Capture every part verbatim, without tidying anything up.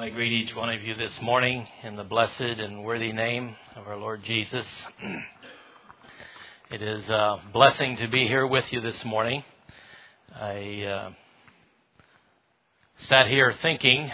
I greet each one of you this morning in the blessed and worthy name of our Lord Jesus. It is a blessing to be here with you this morning. I uh, sat here thinking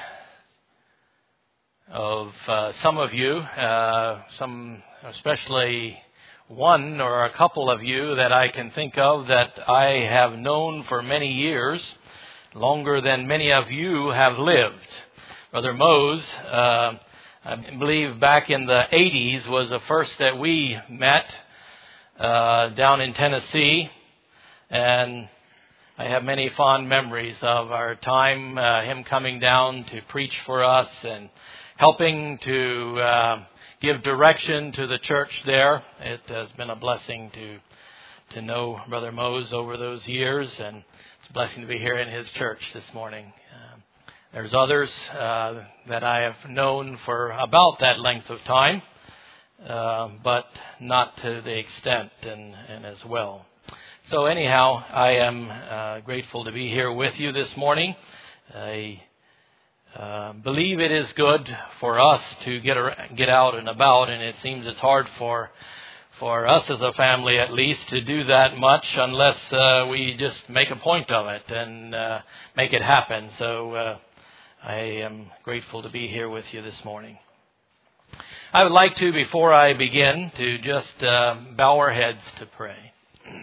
of uh, some of you, uh, some especially one or a couple of you that I can think of that I have known for many years, longer than many of you have lived. Brother Mose, uh, I believe back in the eighties was the first that we met uh, down in Tennessee, and I have many fond memories of our time, uh, him coming down to preach for us and helping to uh, give direction to the church there. It has been a blessing to to know Brother Mose over those years, and it's a blessing to be here in his church this morning. Um, there's others uh, that I have known for about that length of time, uh, but not to the extent and, and as well. So anyhow, I am uh, grateful to be here with you this morning. I uh, believe it is good for us to get a, get out and about, and it seems it's hard for for us as a family at least to do that much unless uh, we just make a point of it and uh, make it happen. So uh, I am grateful to be here with you this morning. I would like to, before I begin, to just uh, bow our heads to pray.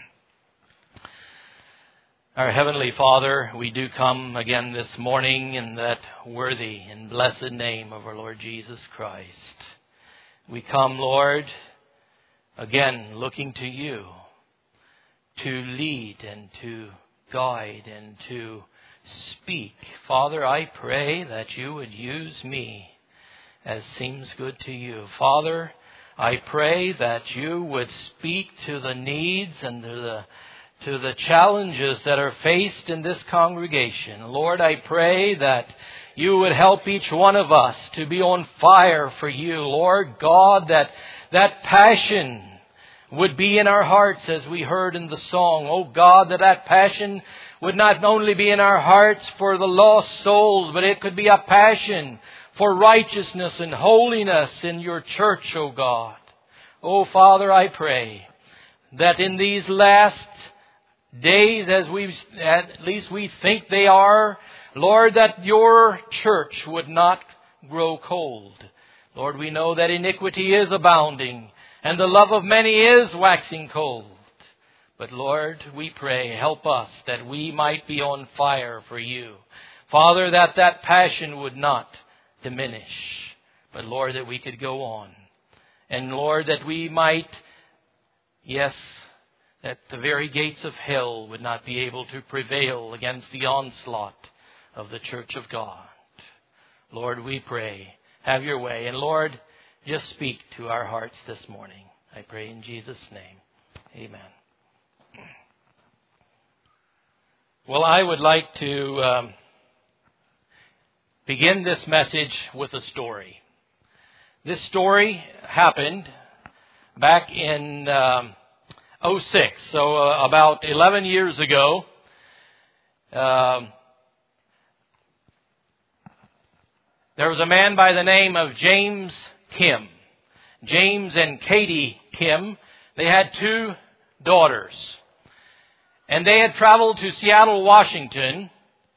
Our Heavenly Father, we do come again this morning in that worthy and blessed name of our Lord Jesus Christ. We come, Lord, again looking to you to lead and to guide and to speak. Father, I pray that you would use me as seems good to you. Father, I pray that you would speak to the needs and to the to the challenges that are faced in this congregation. Lord, I pray that you would help each one of us to be on fire for you. Lord God, that that passion would be in our hearts as we heard in the song. Oh God, that that passion would not only be in our hearts for the lost souls, but it could be a passion for righteousness and holiness in your church, oh God. Oh Father, I pray that in these last days, as we at least we think they are, Lord, that your church would not grow cold. Lord, we know that iniquity is abounding and the love of many is waxing cold. But Lord, we pray, help us that we might be on fire for you. Father, that that passion would not diminish, but Lord, that we could go on. And Lord, that we might, yes, that the very gates of hell would not be able to prevail against the onslaught of the church of God. Lord, we pray, have your way. And Lord, just speak to our hearts this morning. I pray in Jesus' name. Amen. Well, I would like to um, begin this message with a story. This story happened back in um, oh six, so uh, about eleven years ago. Um, there was a man by the name of James Kim. James and Katie Kim. They had two daughters. And they had traveled to Seattle, Washington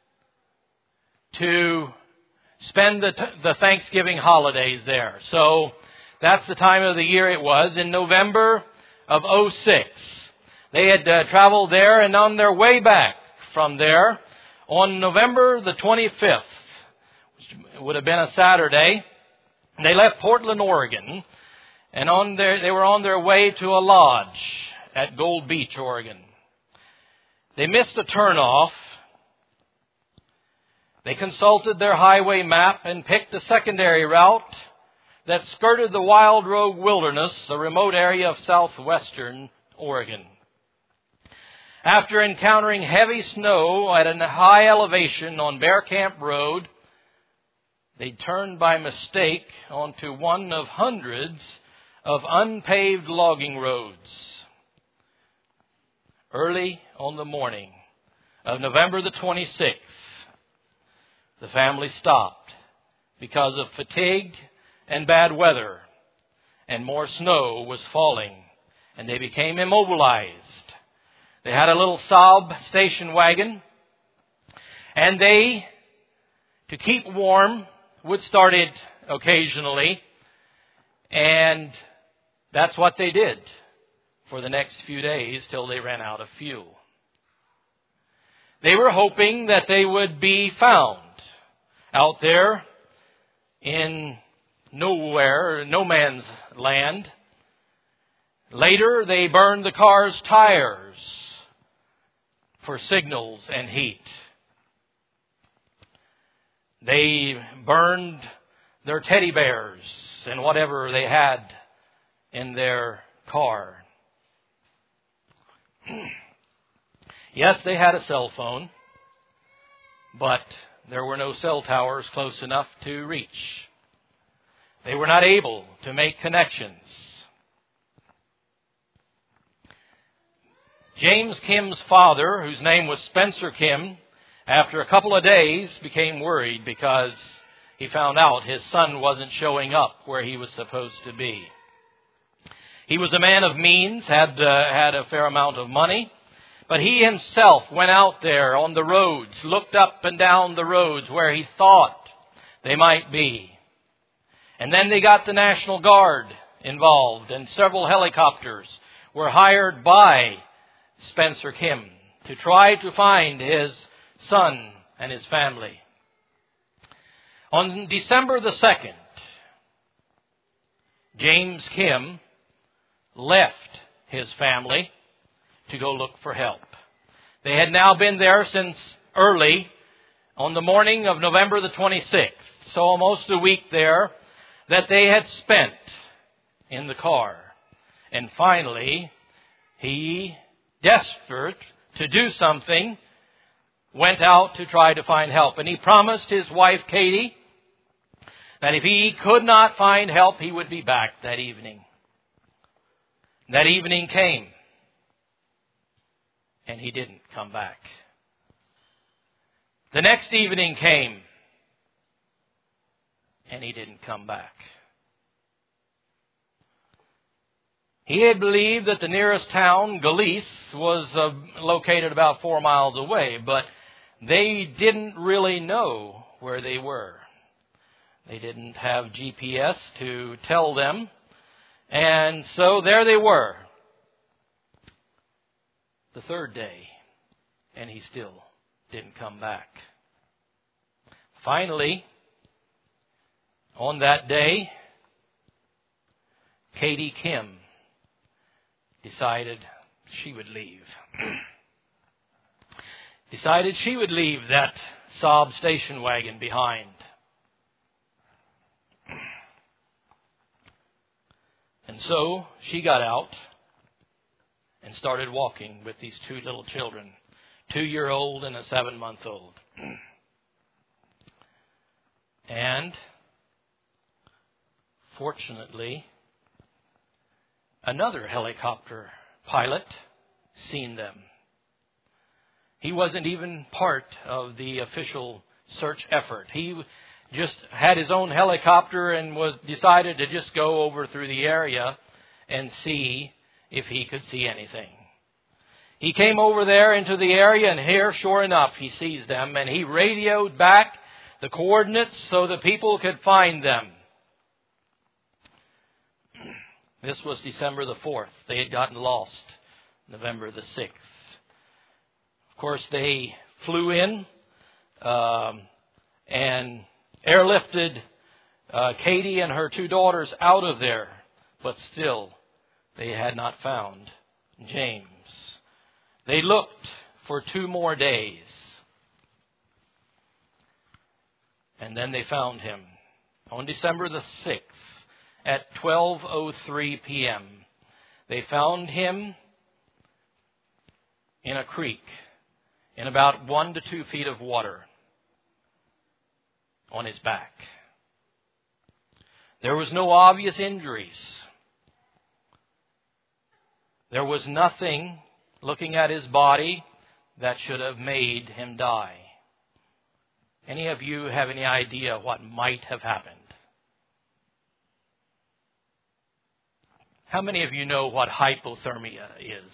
to spend the, t- the Thanksgiving holidays there. So that's the time of the year it was. In November of oh six. They had uh, traveled there, and on their way back from there, on November the twenty-fifth, which would have been a Saturday, they left Portland, Oregon, and on their, they were on their way to a lodge at Gold Beach, Oregon. They missed a turnoff. They consulted their highway map and picked a secondary route that skirted the Wild Rogue Wilderness, a remote area of southwestern Oregon. After encountering heavy snow at a high elevation on Bear Camp Road, they turned by mistake onto one of hundreds of unpaved logging roads. Early on the morning of November the twenty-sixth, the family stopped because of fatigue and bad weather, and more snow was falling, and they became immobilized. They had a little Saab station wagon, and they, to keep warm, would start it occasionally, and that's what they did for the next few days till they ran out of fuel. They were hoping that they would be found out there in nowhere, no man's land. Later, they burned the car's tires for signals and heat. They burned their teddy bears and whatever they had in their car. Yes, they had a cell phone, but there were no cell towers close enough to reach. They were not able to make connections. James Kim's father, whose name was Spencer Kim, after a couple of days became worried because he found out his son wasn't showing up where he was supposed to be. He was a man of means, had uh, had a fair amount of money, but he himself went out there on the roads, looked up and down the roads where he thought they might be. And then they got the National Guard involved, and several helicopters were hired by Spencer Kim to try to find his son and his family. On December the second, James Kim left his family to go look for help. They had now been there since early on the morning of November the twenty-sixth, so almost a week there that they had spent in the car. And finally, he, desperate to do something, went out to try to find help. And he promised his wife, Katie, that if he could not find help, he would be back that evening. That evening came, and he didn't come back. The next evening came, and he didn't come back. He had believed that the nearest town, Galice, was uh, located about four miles away, but they didn't really know where they were. They didn't have G P S to tell them, and so there they were. The third day, and he still didn't come back. Finally, on that day, Katie Kim decided she would leave. decided she would leave that Saab station wagon behind. And so she got out and started walking with these two little children, two-year-old and a seven-month-old. And fortunately, another helicopter pilot seen them. He wasn't even part of the official search effort. He just had his own helicopter and was decided to just go over through the area and see if he could see anything. He came over there into the area, and here, sure enough, he sees them, and he radioed back the coordinates so that people could find them. This was December the fourth. They had gotten lost November the sixth. Of course, they flew in um, and airlifted uh, Katie and her two daughters out of there, but still they had not found James. They looked for two more days, and then they found him on December the sixth at twelve oh three p.m. They found him in a creek in about one to two feet of water on his back. There was no obvious injuries. There was nothing, looking at his body, that should have made him die. Any of you have any idea what might have happened? How many of you know what hypothermia is?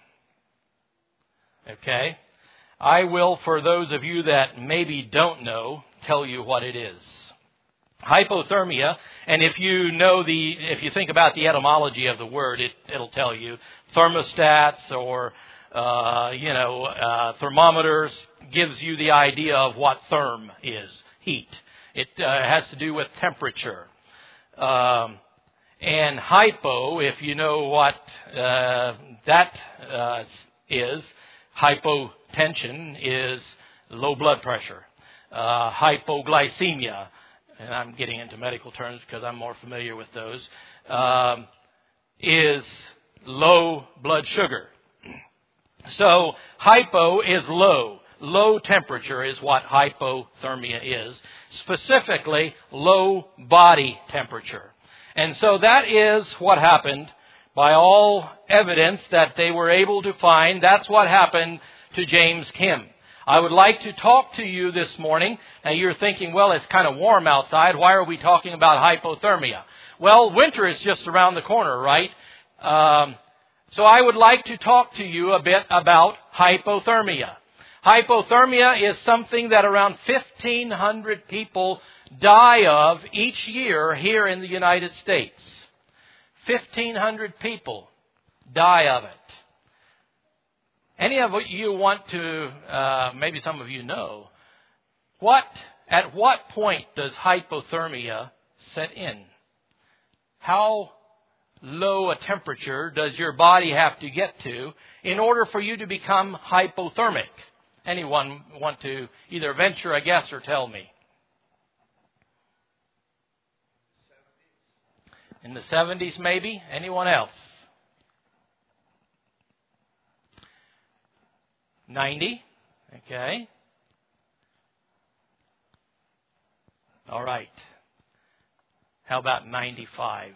Okay. I will, for those of you that maybe don't know, tell you what it is. Hypothermia, and if you know the, if you think about the etymology of the word, it, it'll tell you thermostats or, uh, you know, uh, thermometers gives you the idea of what therm is, heat. It uh, has to do with temperature. Um, and hypo, if you know what uh, that uh, is, hypotension is low blood pressure. Uh, hypoglycemia, and I'm getting into medical terms because I'm more familiar with those, um, is low blood sugar. So hypo is low. Low temperature is what hypothermia is. Specifically, low body temperature. And so that is what happened. By all evidence that they were able to find, that's what happened to James Kim. I would like to talk to you this morning. Now you're thinking, well, it's kind of warm outside. Why are we talking about hypothermia? Well, winter is just around the corner, right? Um, so I would like to talk to you a bit about hypothermia. Hypothermia is something that around fifteen hundred people die of each year here in the United States. fifteen hundred people die of it. Any of you want to, uh, maybe some of you know, what, at what point does hypothermia set in? How low a temperature does your body have to get to in order for you to become hypothermic? Anyone want to either venture a guess or tell me? In the seventies, maybe? Anyone else? ninety? Okay. All right. How about ninety-five?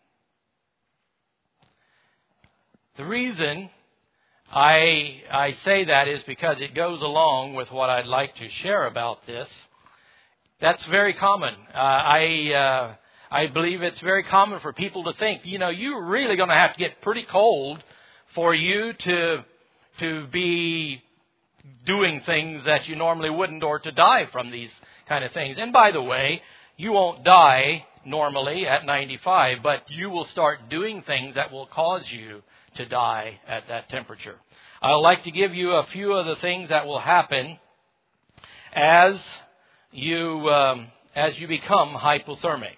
The reason I I say that is because it goes along with what I'd like to share about this. That's very common. Uh, I uh, I believe it's very common for people to think, you know, you're really going to have to get pretty cold for you to to be doing things that you normally wouldn't, or to die from these kind of things. And by the way, you won't die normally at ninety-five, but you will start doing things that will cause you to die at that temperature. I would like to give you a few of the things that will happen as you um, as you become hypothermic.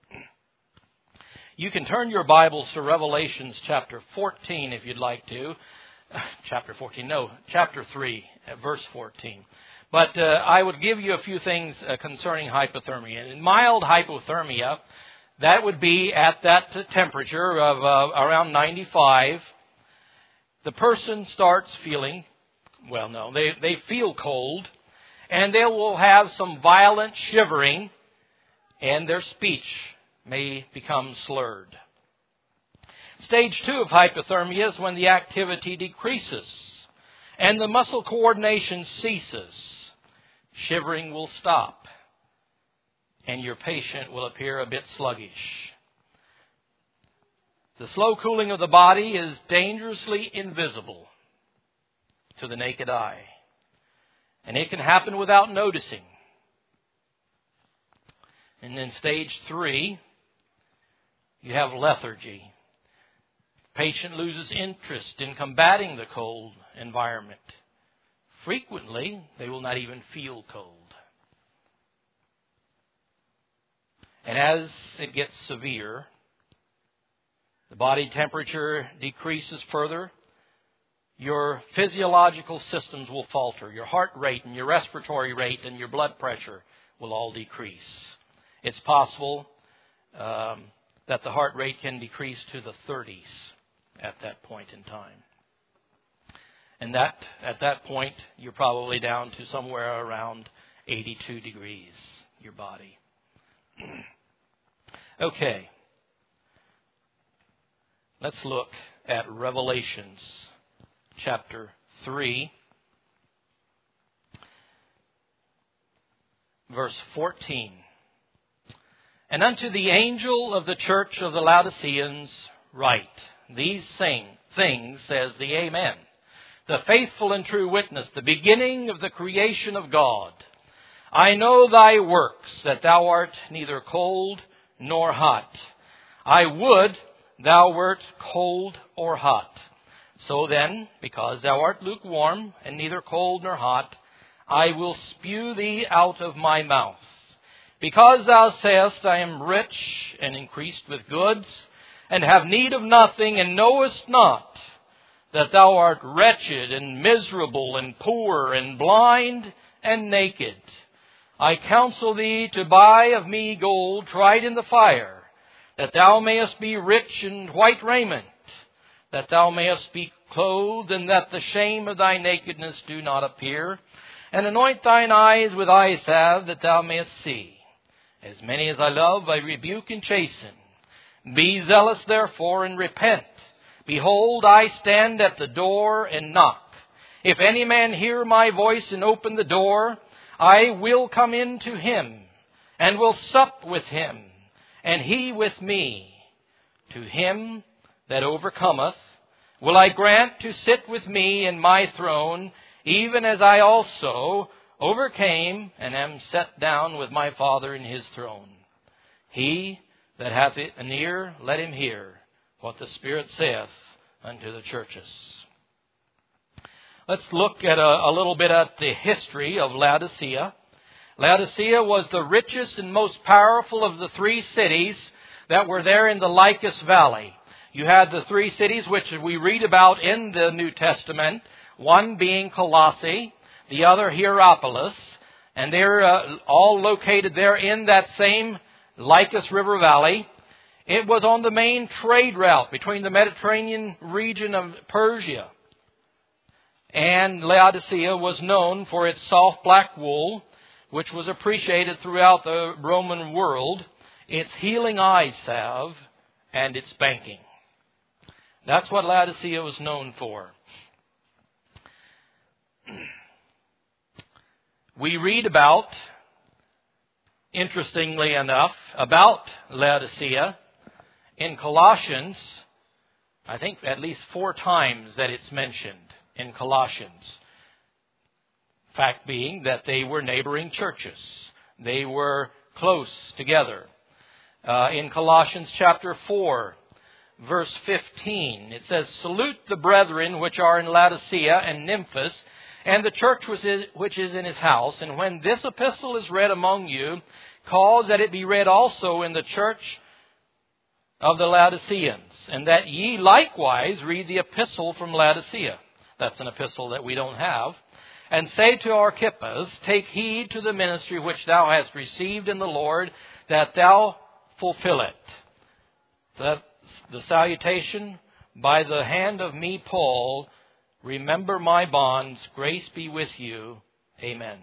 You can turn your Bibles to Revelations chapter fourteen if you'd like to. Chapter fourteen, no, chapter three, verse fourteen. But uh, I would give you a few things uh, concerning hypothermia. In mild hypothermia, that would be at that temperature of uh, around ninety-five. The person starts feeling, well, no, they, they feel cold, and they will have some violent shivering, and their speech may become slurred. Stage two of hypothermia is when the activity decreases and the muscle coordination ceases. Shivering will stop and your patient will appear a bit sluggish. The slow cooling of the body is dangerously invisible to the naked eye, and it can happen without noticing. And then stage three, you have lethargy. Patient loses interest in combating the cold environment. Frequently, they will not even feel cold. And as it gets severe, the body temperature decreases further. Your physiological systems will falter. Your heart rate and your respiratory rate and your blood pressure will all decrease. It's possible um, that the heart rate can decrease to the thirties at that point in time. And that at that point, you're probably down to somewhere around eighty-two degrees, your body. Okay. Let's look at Revelations chapter three. verse fourteen. And unto the angel of the church of the Laodiceans write, these sing, things says the Amen, the faithful and true witness, the beginning of the creation of God. I know thy works, that thou art neither cold nor hot. I would thou wert cold or hot. So then, because thou art lukewarm, and neither cold nor hot, I will spew thee out of my mouth. Because thou sayest, I am rich and increased with goods, and have need of nothing, and knowest not that thou art wretched and miserable and poor and blind and naked. I counsel thee to buy of me gold tried in the fire, that thou mayest be rich in white raiment, that thou mayest be clothed, and that the shame of thy nakedness do not appear. And anoint thine eyes with eye salve, that thou mayest see. As many as I love, I rebuke and chasten. Be zealous therefore, and repent. Behold, I stand at the door and knock. If any man hear my voice and open the door, I will come in to him, and will sup with him, and he with me. To him that overcometh will I grant to sit with me in my throne, even as I also overcame and am set down with my Father in his throne. He that hath an ear, let him hear what the Spirit saith unto the churches. Let's look at a, a little bit at the history of Laodicea. Laodicea was the richest and most powerful of the three cities that were there in the Lycus Valley. You had the three cities which we read about in the New Testament, one being Colossae, the other Hierapolis, and they're uh, all located there in that same Lycus River Valley. It was on the main trade route between the Mediterranean region of Persia. And Laodicea was known for its soft black wool, which was appreciated throughout the Roman world, its healing eye salve, and its banking. That's what Laodicea was known for. We read about, interestingly enough, about Laodicea in Colossians, I think at least four times that it's mentioned in Colossians. Fact being that they were neighboring churches. They were close together. Uh, in Colossians chapter four, verse fifteen, it says, Salute the brethren which are in Laodicea and Nymphas, and the church which is in his house. And when this epistle is read among you, cause that it be read also in the church of the Laodiceans, and that ye likewise read the epistle from Laodicea. That's an epistle that we don't have. And say to Archippus, Take heed to the ministry which thou hast received in the Lord, that thou fulfill it. The, the salutation, by the hand of me, Paul, remember my bonds, grace be with you. Amen.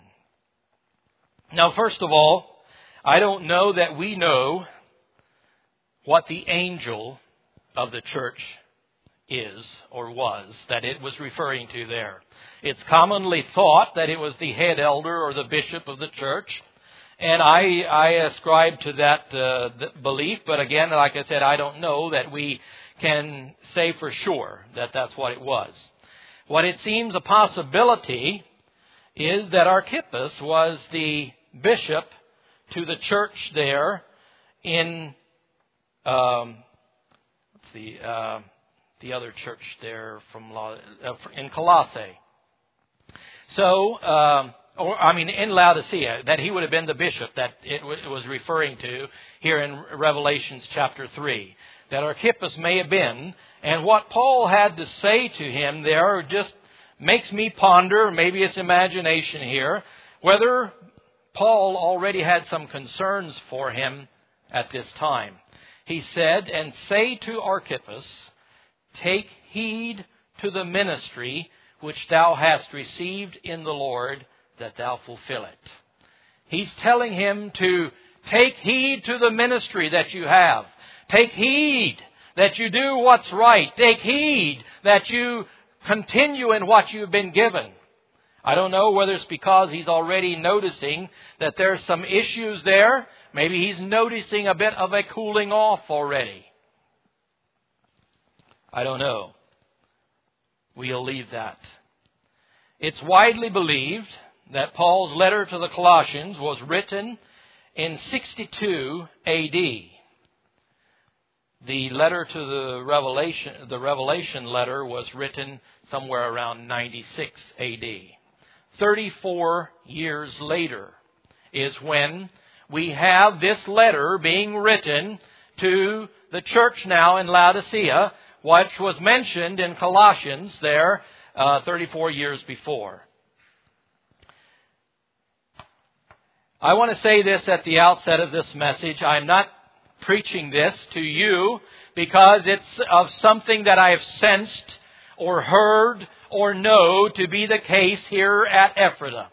Now, first of all, I don't know that we know what the angel of the church is or was that it was referring to there. It's commonly thought that it was the head elder or the bishop of the church. And I, I ascribe to that uh, belief. But again, like I said, I don't know that we can say for sure that that's what it was. What it seems a possibility is that Archippus was the bishop to the church there in, um, let's see, uh, the other church there from uh, in Colossae. So, um, or I mean, in Laodicea, that he would have been the bishop that it, w- it was referring to here in Revelations chapter three. That Archippus may have been, and what Paul had to say to him there just makes me ponder, maybe it's imagination here, whether Paul already had some concerns for him at this time. He said, And say to Archippus, Take heed to the ministry which thou hast received in the Lord, that thou fulfill it. He's telling him to take heed to the ministry that you have. Take heed that you do what's right. Take heed that you continue in what you've been given. I don't know whether it's because he's already noticing that there's some issues there. Maybe he's noticing a bit of a cooling off already. I don't know. We'll leave that. It's widely believed that Paul's letter to the Colossians was written in sixty-two A D. The letter to the Revelation, the Revelation letter was written somewhere around ninety-six A D. thirty-four years later is when we have this letter being written to the church now in Laodicea, which was mentioned in Colossians there uh, thirty-four years before. I want to say this at the outset of this message. I'm not preaching this to you because it's of something that I have sensed or heard or know to be the case here at Ephrata.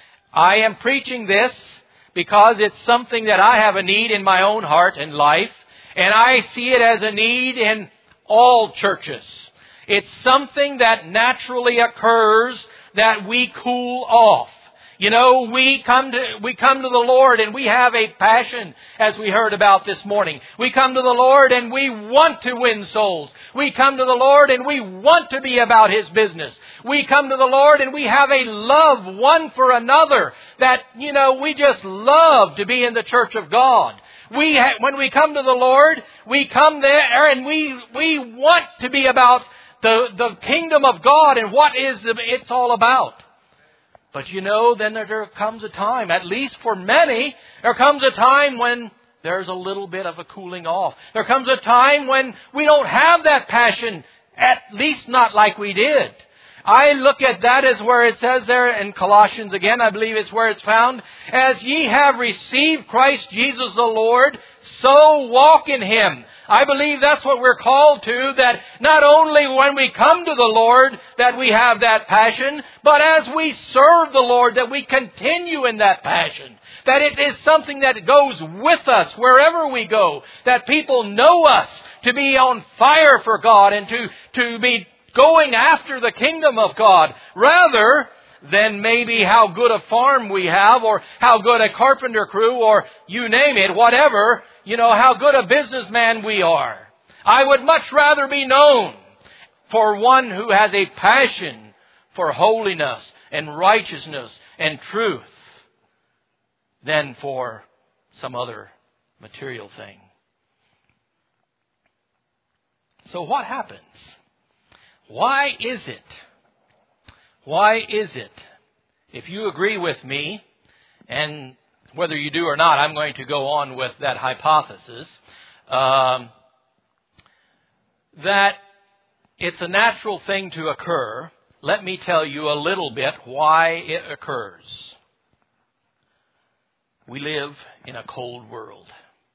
I am preaching this because it's something that I have a need in my own heart and life, and I see it as a need in all churches. It's something that naturally occurs that we cool off. You know, we come to we come to the Lord and we have a passion, as we heard about this morning. We come to the Lord and we want to win souls. We come to the Lord and we want to be about His business. We come to the Lord and we have a love one for another that, you know, we just love to be in the church of God. We ha- when we come to the Lord, we come there and we we want to be about the the kingdom of God and what is it's all about. But you know, then there comes a time, at least for many, there comes a time when there's a little bit of a cooling off. There comes a time when we don't have that passion, at least not like we did. I look at that as where it says there in Colossians again, I believe it's where it's found, as ye have received Christ Jesus the Lord, so walk in Him. I believe that's what we're called to, that not only when we come to the Lord that we have that passion, but as we serve the Lord that we continue in that passion. That it is something that goes with us wherever we go. That people know us to be on fire for God and to, to be going after the kingdom of God, rather than maybe how good a farm we have or how good a carpenter crew or you name it, whatever, you know, how good a businessman we are. I would much rather be known for one who has a passion for holiness and righteousness and truth than for some other material thing. So what happens? Why is it? Why is it? If you agree with me, and whether you do or not, I'm going to go on with that hypothesis, um, that it's a natural thing to occur. Let me tell you a little bit why it occurs. We live in a cold world.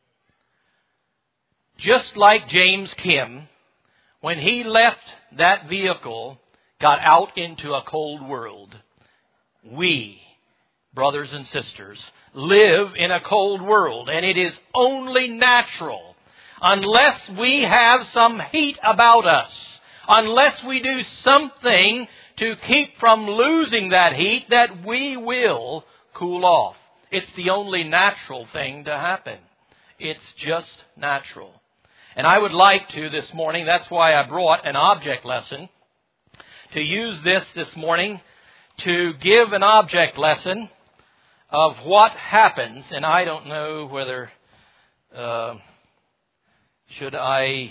Just like James Kim, when he left that vehicle, got out into a cold world. We, brothers and sisters, live in a cold world, and it is only natural, unless we have some heat about us, unless we do something to keep from losing that heat, that we will cool off. It's the only natural thing to happen. It's just natural. And I would like to this morning, that's why I brought an object lesson, to use this this morning to give an object lesson of what happens. And I don't know whether, uh, should I,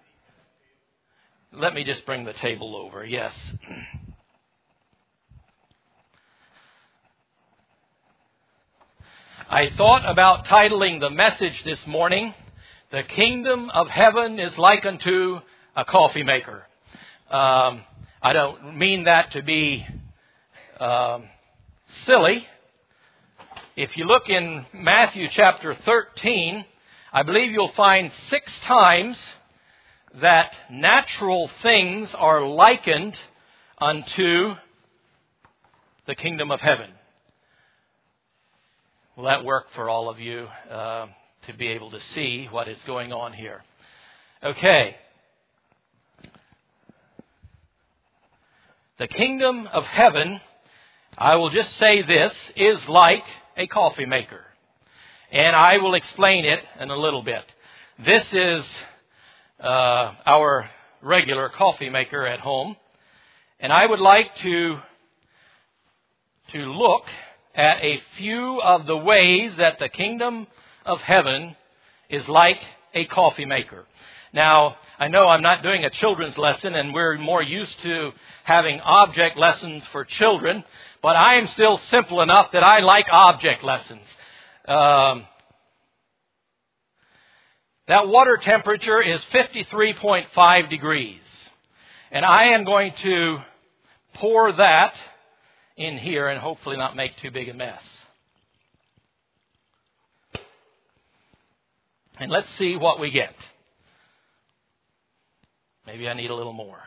let me just bring the table over, yes. I thought about titling the message this morning, "The Kingdom of Heaven is like unto a coffee maker." Um, I don't mean that to be um, silly. If you look in Matthew chapter thirteen, I believe you'll find six times that natural things are likened unto the kingdom of heaven. Will that work for all of you uh, to be able to see what is going on here? Okay. The kingdom of heaven, I will just say this is like a coffee maker. And I will explain it in a little bit. This is uh, our regular coffee maker at home. And I would like to, to look at a few of the ways that the kingdom of heaven is like a coffee maker. Now, I know I'm not doing a children's lesson, and we're more used to having object lessons for children, but I am still simple enough that I like object lessons. Um, that water temperature is fifty-three point five degrees. And I am going to pour that in here and hopefully not make too big a mess. And let's see what we get. Maybe I need a little more.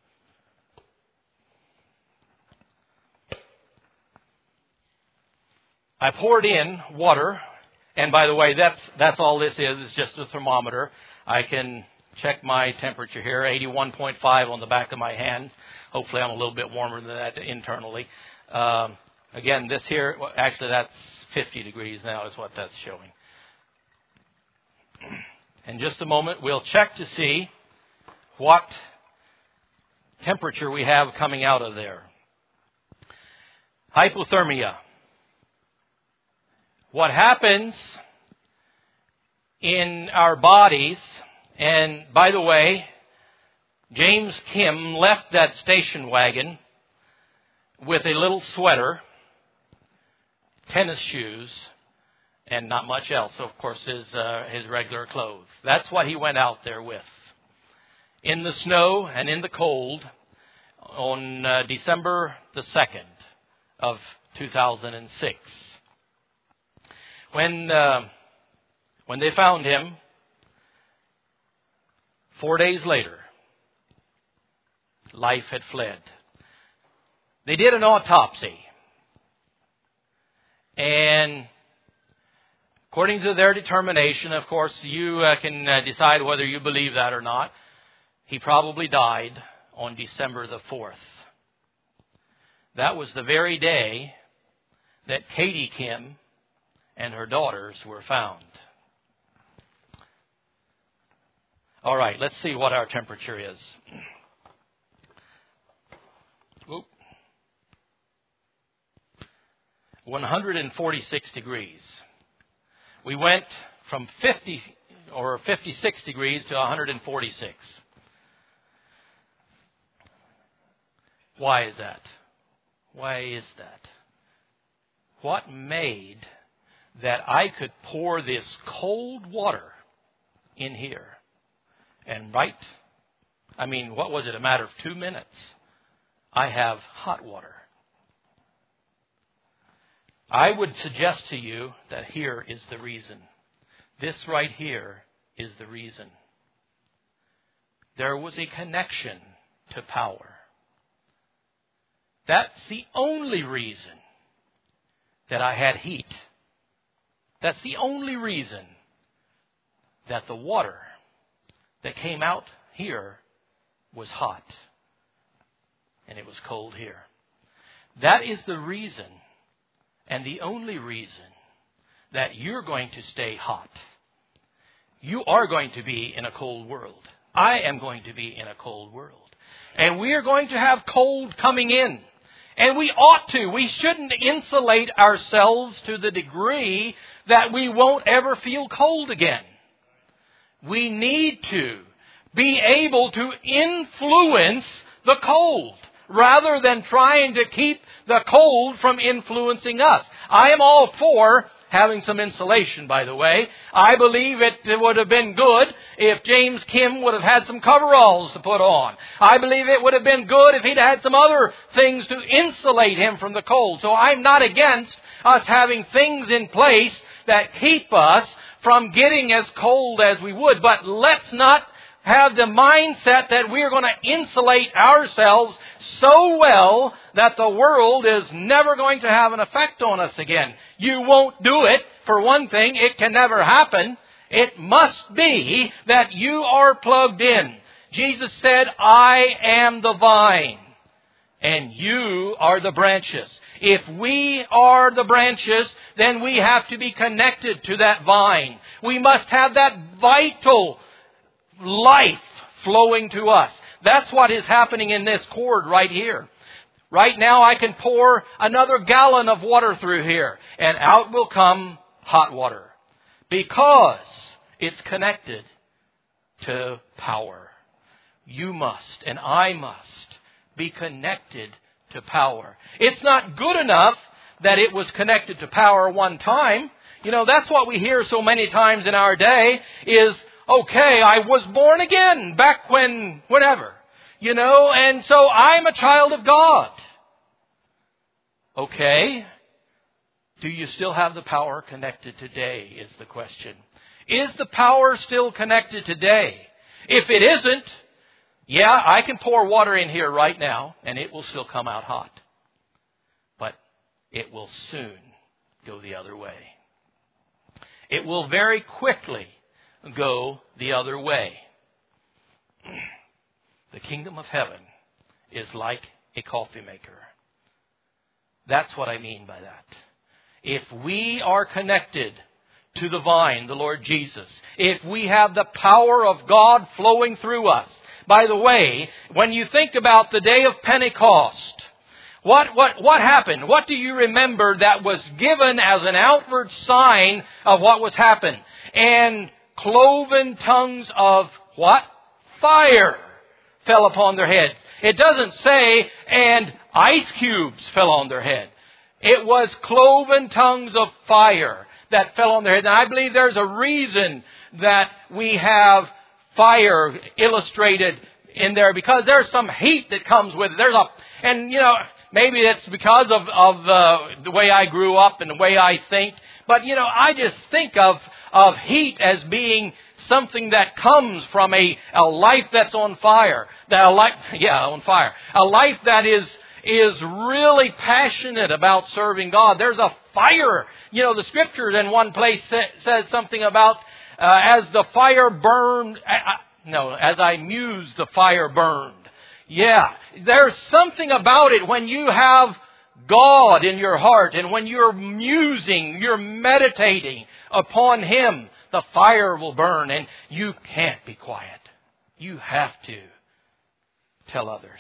I poured in water, and by the way, that's that's all this is. It's just a thermometer. I can check my temperature here, eighty-one point five on the back of my hand. Hopefully I'm a little bit warmer than that internally. Um, again, this here, well, actually that's fifty degrees now is what that's showing. In just a moment, we'll check to see what temperature we have coming out of there. Hypothermia. What happens in our bodies, and by the way, James Kim left that station wagon with a little sweater, tennis shoes, and not much else. So, of course, his, uh, his regular clothes. That's what he went out there with. In the snow and in the cold on uh, December the second of two thousand six. When, uh, when they found him, four days later, life had fled. They did an autopsy. And according to their determination, of course, you uh, can uh, decide whether you believe that or not. He probably died on December the fourth. That was the very day that Katie Kim and her daughters were found. All right, let's see what our temperature is. Oop. one hundred forty-six degrees. We went from fifty or fifty-six degrees to one hundred forty-six. Why is that? Why is that? What made that I could pour this cold water in here and right, I mean, what was it, a matter of two minutes? I have hot water. I would suggest to you that here is the reason. This right here is the reason. There was a connection to power. That's the only reason that I had heat. That's the only reason that the water that came out here was hot and it was cold here. That is the reason and the only reason that you're going to stay hot. You are going to be in a cold world. I am going to be in a cold world. And we are going to have cold coming in. And we ought to. We shouldn't insulate ourselves to the degree that we won't ever feel cold again. We need to be able to influence the cold rather than trying to keep the cold from influencing us. I am all for having some insulation, by the way. I believe it would have been good if James Kim would have had some coveralls to put on. I believe it would have been good if he'd had some other things to insulate him from the cold. So I'm not against us having things in place that keep us from getting as cold as we would. But let's not have the mindset that we're going to insulate ourselves so well that the world is never going to have an effect on us again. You won't do it. For one thing, it can never happen. It must be that you are plugged in. Jesus said, I am the vine, And you are the branches. If we are the branches, then we have to be connected to that vine. We must have that vital life flowing to us. That's what is happening in this cord right here. Right now I can pour another gallon of water through here, and out will come hot water. Because it's connected to power. You must, and I must, be connected to power. It's not good enough that it was connected to power one time. You know, that's what we hear so many times in our day is, okay, I was born again back when, whatever. You know, and so I'm a child of God. Okay. Do you still have the power connected today is the question. Is the power still connected today? If it isn't, yeah, I can pour water in here right now and it will still come out hot. But it will soon go the other way. It will very quickly go the other way. The kingdom of heaven is like a coffee maker. That's what I mean by that. If we are connected to the vine, the Lord Jesus, if we have the power of God flowing through us. By the way, when you think about the day of Pentecost, what, what, what happened? What do you remember that was given as an outward sign of what was happened? And cloven tongues of what? Fire fell upon their heads. It doesn't say, and ice cubes fell on their head. It was cloven tongues of fire that fell on their head. And I believe there's a reason that we have fire illustrated in there, because there's some heat that comes with it. There's a, and you know, maybe it's because of, of uh, the way I grew up and the way I think. But you know, I just think of, of heat as being something that comes from a, a life that's on fire. That a life, yeah, on fire. A life that is is really passionate about serving God. There's a fire. You know, the Scripture in one place sa- says something about uh, as the fire burned. Uh, no, as I mused, the fire burned. Yeah, there's something about it when you have God in your heart and when you're musing, you're meditating upon Him. The fire will burn and you can't be quiet. You have to tell others.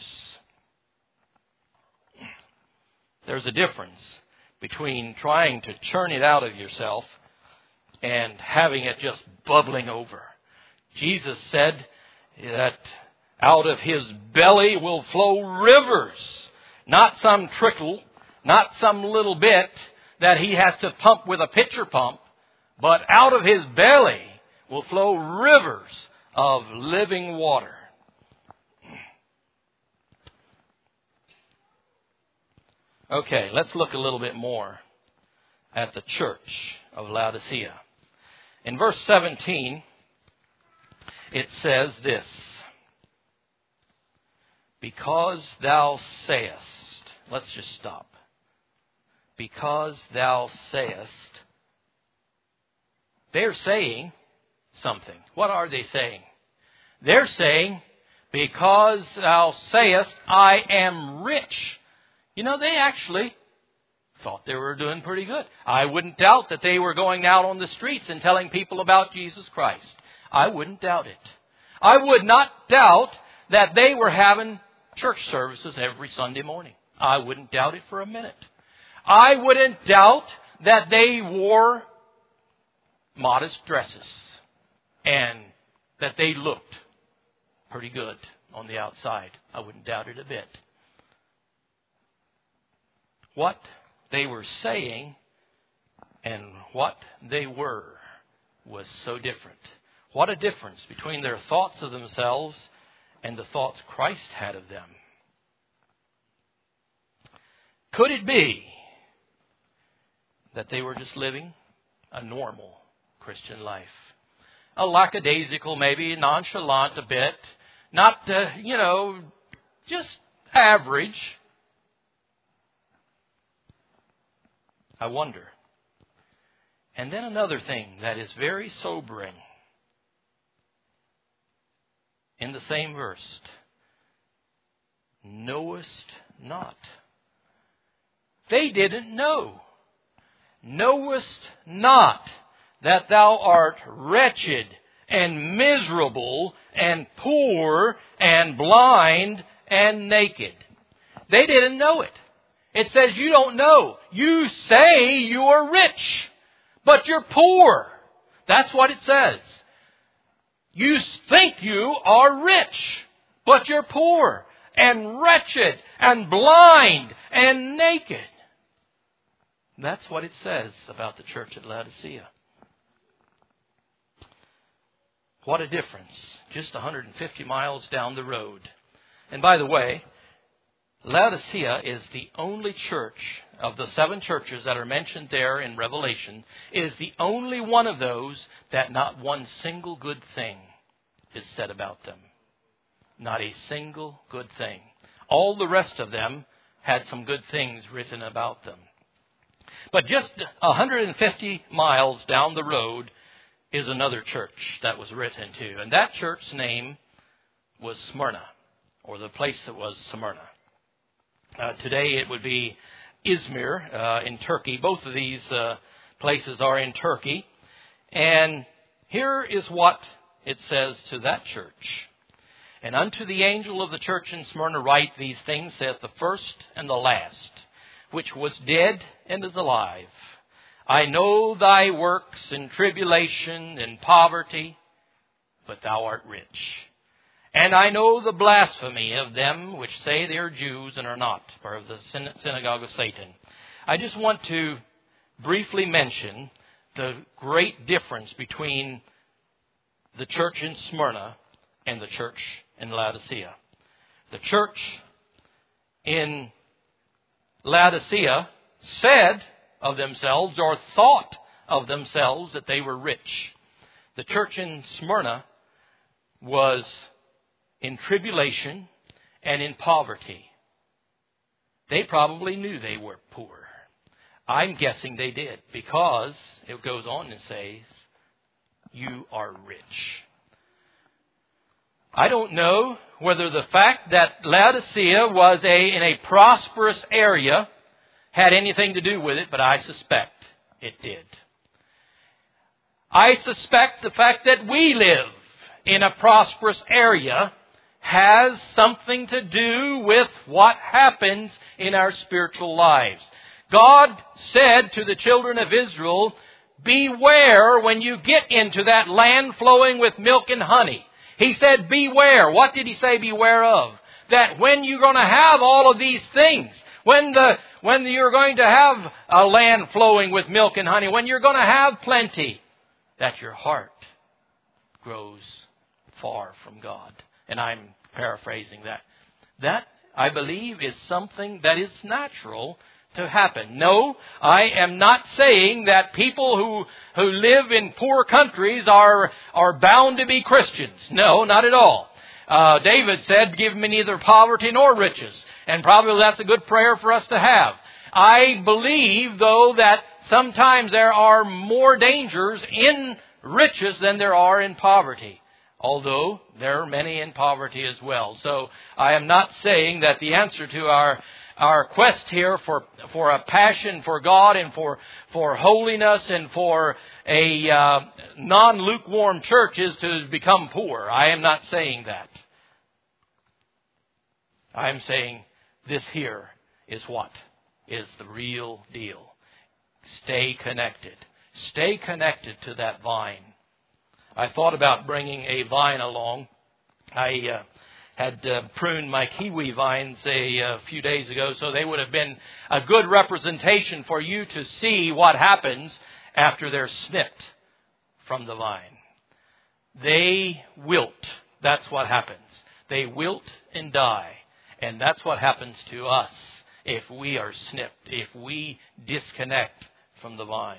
There's a difference between trying to churn it out of yourself and having it just bubbling over. Jesus said that out of His belly will flow rivers, not some trickle, not some little bit that He has to pump with a pitcher pump, but out of His belly will flow rivers of living water. Okay, let's look a little bit more at the church of Laodicea. In verse seventeen, it says this: because thou sayest, let's just stop. Because thou sayest, they're saying something. What are they saying? They're saying, because thou sayest, I am rich. You know, they actually thought they were doing pretty good. I wouldn't doubt that they were going out on the streets and telling people about Jesus Christ. I wouldn't doubt it. I would not doubt that they were having church services every Sunday morning. I wouldn't doubt it for a minute. I wouldn't doubt that they wore modest dresses and that they looked pretty good on the outside. I wouldn't doubt it a bit. What they were saying and what they were was so different. What a difference between their thoughts of themselves and the thoughts Christ had of them. Could it be that they were just living a normal Christian life? A lackadaisical, maybe nonchalant a bit, not, uh, you know, just average. I wonder. And then another thing that is very sobering. In the same verse, knowest not. They didn't know. Knowest not that thou art wretched and miserable and poor and blind and naked. They didn't know it. It says you don't know. You say you are rich, but you're poor. That's what it says. You think you are rich, but you're poor and wretched and blind and naked. That's what it says about the church at Laodicea. What a difference. Just one hundred fifty miles down the road. And by the way, Laodicea is the only church of the seven churches that are mentioned there in Revelation, is the only one of those that not one single good thing is said about them. Not a single good thing. All the rest of them had some good things written about them. But just one hundred fifty miles down the road is another church that was written to. And that church's name was Smyrna, or the place that was Smyrna. Uh, today it would be Izmir uh, in Turkey. Both of these uh, places are in Turkey. And here is what it says to that church. And unto the angel of the church in Smyrna write, these things saith the first and the last, which was dead and is alive. I know thy works in tribulation and poverty, but thou art rich. And I know the blasphemy of them which say they are Jews and are not, or of the synagogue of Satan. I just want to briefly mention the great difference between the church in Smyrna and the church in Laodicea. The church in Laodicea said of themselves, or thought of themselves, that they were rich. The church in Smyrna was in tribulation and in poverty. They probably knew they were poor. I'm guessing they did, because it goes on and says, you are rich. I don't know whether the fact that Laodicea was a in a prosperous area had anything to do with it, but I suspect it did. I suspect the fact that we live in a prosperous area has something to do with what happens in our spiritual lives. God said to the children of Israel, beware when you get into that land flowing with milk and honey. He said, beware. What did he say beware of? That when you're going to have all of these things, when the when you're going to have a land flowing with milk and honey, when you're going to have plenty, that your heart grows far from God. And I'm paraphrasing that. That, I believe, is something that is natural to happen. No, I am not saying that people who who live in poor countries are are bound to be Christians. No, not at all. Uh, David said, give me neither poverty nor riches. And probably that's a good prayer for us to have. I believe, though, that sometimes there are more dangers in riches than there are in poverty. Although there are many in poverty as well. So I am not saying that the answer to our our quest here for for a passion for God and for for holiness and for a uh, non-lukewarm church is to become poor. I am not saying that. I am saying this here is what is the real deal. Stay connected. Stay connected to that vine. I thought about bringing a vine along. I uh, had uh, pruned my kiwi vines a, a few days ago, so they would have been a good representation for you to see what happens after they're snipped from the vine. They wilt. That's what happens. They wilt and die. And that's what happens to us if we are snipped, if we disconnect from the vine.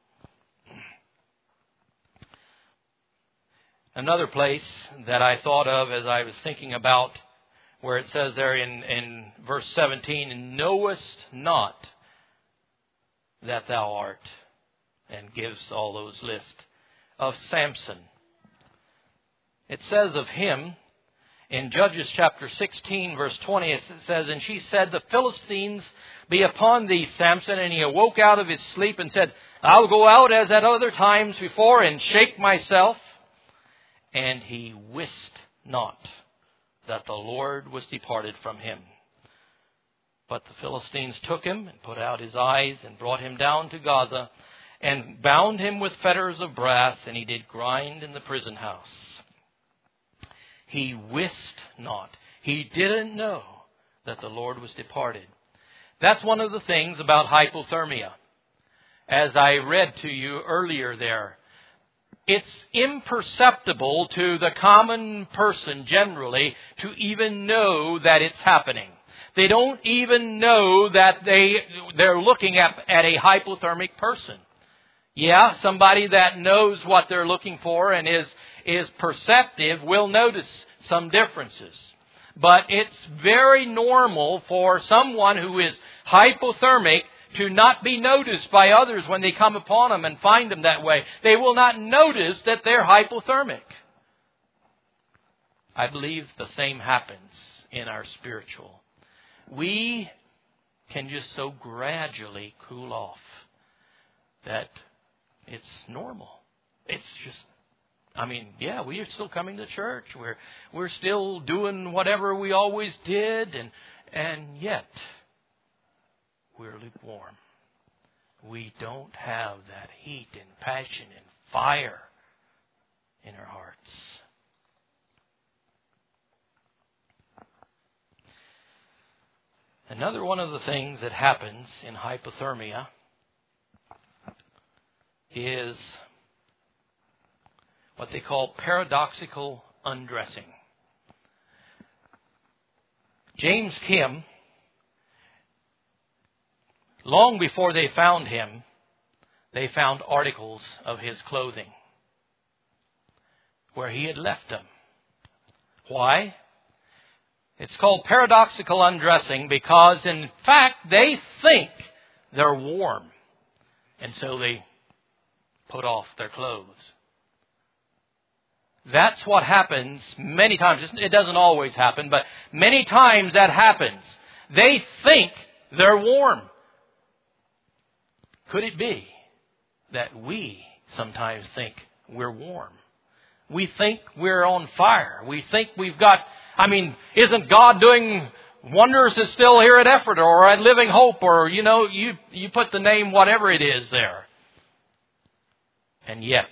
Another place that I thought of as I was thinking about where it says there in, in verse seventeen, knowest not that thou art, and gives all those lists of Samson. It says of him In Judges chapter sixteen, verse twenty, it says, "And she said, The Philistines be upon thee, Samson. And he awoke out of his sleep and said, I'll go out as at other times before and shake myself. And he wist not that the Lord was departed from him. But the Philistines took him and put out his eyes and brought him down to Gaza and bound him with fetters of brass, and he did grind in the prison house." He wist not. He didn't know that the Lord was departed. That's one of the things about hypothermia. As I read to you earlier there, it's imperceptible to the common person generally to even know that it's happening. They don't even know that they, they're looking at, at a hypothermic person. Yeah, somebody that knows what they're looking for and is, is perceptive will notice some differences. But it's very normal for someone who is hypothermic to not be noticed by others when they come upon them and find them that way. They will not notice that they're hypothermic. I believe the same happens in our spiritual. We can just so gradually cool off that it's normal. It's just, I mean, yeah, we are still coming to church. We're we're still doing whatever we always did, and and yet we're lukewarm. We don't have that heat and passion and fire in our hearts. Another one of the things that happens in hypothermia is what they call paradoxical undressing. James Kim, long before they found him, they found articles of his clothing where he had left them. Why? It's called paradoxical undressing because, in fact, they think they're warm. And so they put off their clothes. That's what happens many times. It doesn't always happen, but many times that happens. They think they're warm. Could it be that we sometimes think we're warm? We think we're on fire. We think we've got, I mean, isn't God doing wonders is still here at Ephrata or at Living Hope, or, you know, you, you put the name whatever it is there. And yet,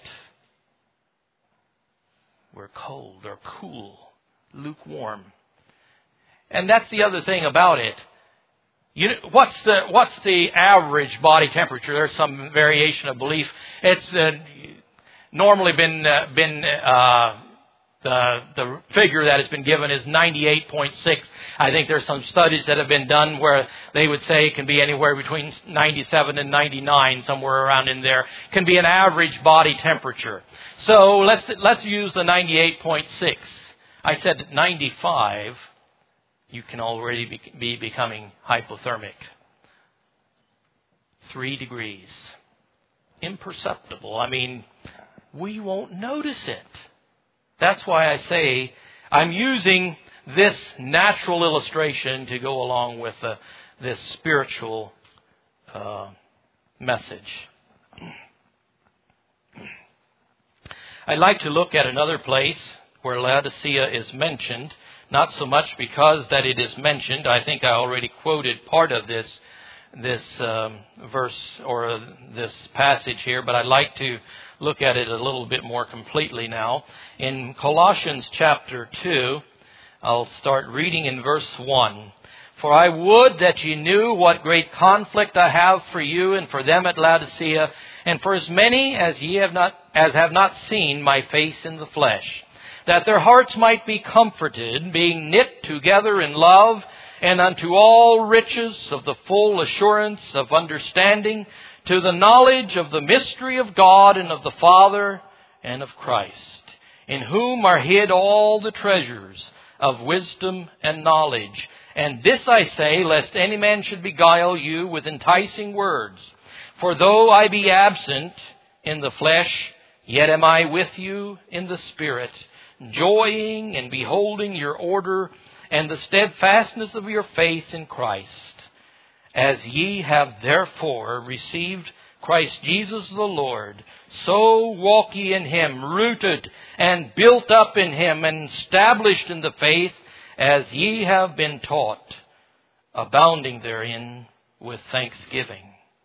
we're cold or cool, lukewarm. And that's the other thing about it. You know, what's the what's the average body temperature? There's some variation of belief. It's uh, normally been uh, been uh, the the figure that has been given is ninety-eight point six. I think there's some studies that have been done where they would say it can be anywhere between ninety-seven and ninety-nine, somewhere around in there. It can be an average body temperature. So let's let's use the ninety-eight point six. I said ninety-five. You can already be, be becoming hypothermic. Three degrees. Imperceptible. I mean, we won't notice it. That's why I say I'm using this natural illustration to go along with uh, this spiritual uh, message. I'd like to look at another place where Laodicea is mentioned. Not so much because that it is mentioned. I think I already quoted part of this this um, verse or uh, this passage here, but I'd like to look at it a little bit more completely now. In Colossians chapter two, I'll start reading in verse one. "For I would that ye knew what great conflict I have for you and for them at Laodicea, and for as many as ye have not as have not seen my face in the flesh, that their hearts might be comforted, being knit together in love, and unto all riches of the full assurance of understanding, to the knowledge of the mystery of God and of the Father and of Christ, in whom are hid all the treasures of wisdom and knowledge. And this I say, lest any man should beguile you with enticing words. For though I be absent in the flesh, yet am I with you in the Spirit, joying and beholding your order and the steadfastness of your faith in Christ, as ye have therefore received Christ Jesus the Lord, so walk ye in Him, rooted and built up in Him, and established in the faith, as ye have been taught, abounding therein with thanksgiving.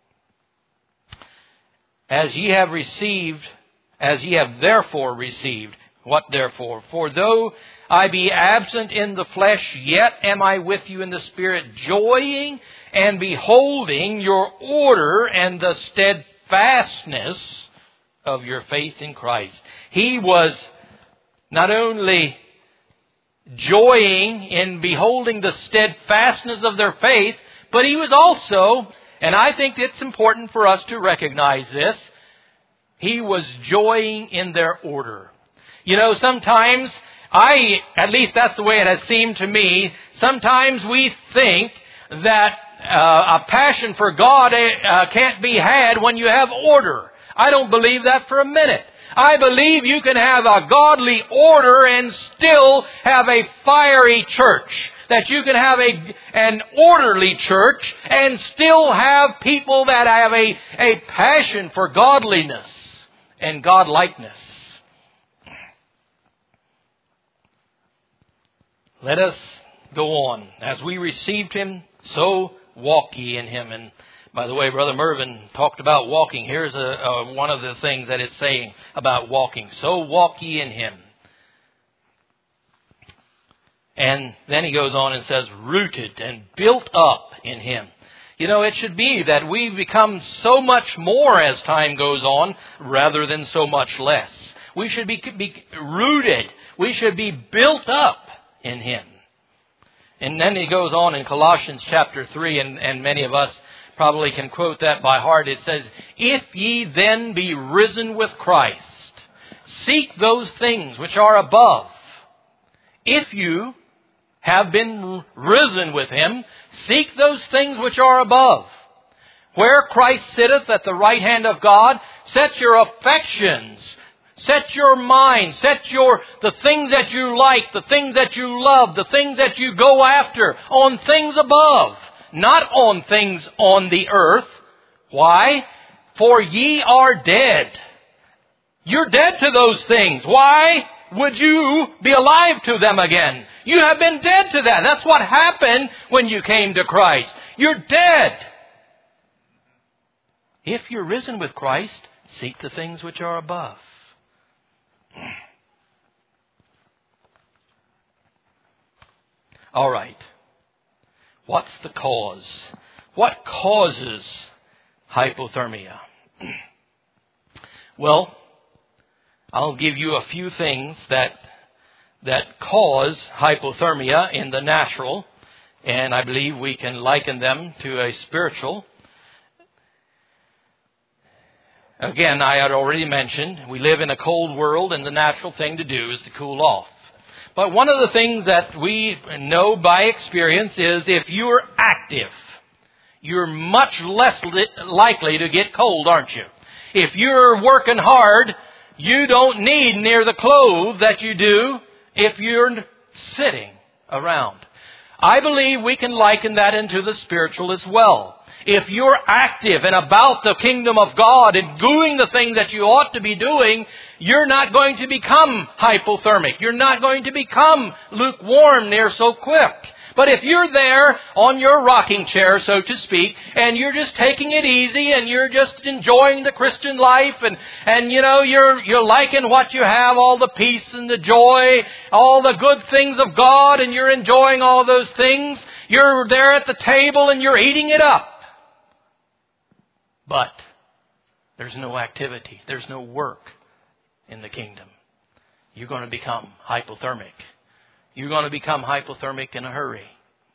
As ye have received, as ye have therefore received. What therefore? For though I be absent in the flesh, yet am I with you in the Spirit, joying and beholding your order and the steadfastness of your faith in Christ. He was not only joying in beholding the steadfastness of their faith, but he was also, and I think it's important for us to recognize this, he was joying in their order. You know, sometimes I, at least that's the way it has seemed to me, sometimes we think that uh, a passion for God uh, can't be had when you have order. I don't believe that for a minute. I believe you can have a godly order and still have a fiery church. That you can have a, an orderly church and still have people that have a, a passion for godliness and godlikeness. Let us go on. As we received Him, so walk ye in Him. And by the way, Brother Mervyn talked about walking. Here's a, a, one of the things that it's saying about walking. So walk ye in Him. And then he goes on and says, rooted and built up in Him. You know, it should be that we become so much more as time goes on rather than so much less. We should be, be rooted. We should be built up in Him. And then he goes on in Colossians chapter three, and, and many of us probably can quote that by heart. It says, if ye then be risen with Christ, seek those things which are above. If you have been risen with Him, seek those things which are above, where Christ sitteth at the right hand of God. Set your affections, set your mind, set your the things that you like, the things that you love, the things that you go after on things above, not on things on the earth. Why? For ye are dead. You're dead to those things. Why would you be alive to them again? You have been dead to that. That's what happened when you came to Christ. You're dead. If you're risen with Christ, seek the things which are above. All right. What's the cause? What causes hypothermia? Well, I'll give you a few things that that cause hypothermia in the natural, and I believe we can liken them to a spiritual. Again, I had already mentioned, we live in a cold world, and the natural thing to do is to cool off. But one of the things that we know by experience is if you're active, you're much less li- likely to get cold, aren't you? If you're working hard, you don't need near the clothes that you do if you're sitting around. I believe we can liken that into the spiritual as well. If you're active and about the kingdom of God and doing the thing that you ought to be doing, you're not going to become hypothermic. You're not going to become lukewarm near so quick. But if you're there on your rocking chair, so to speak, and you're just taking it easy and you're just enjoying the Christian life and, and you know, you're, you're liking what you have, all the peace and the joy, all the good things of God, and you're enjoying all those things, you're there at the table and you're eating it up. But there's no activity. There's no work in the kingdom. You're going to become hypothermic. You're going to become hypothermic in a hurry.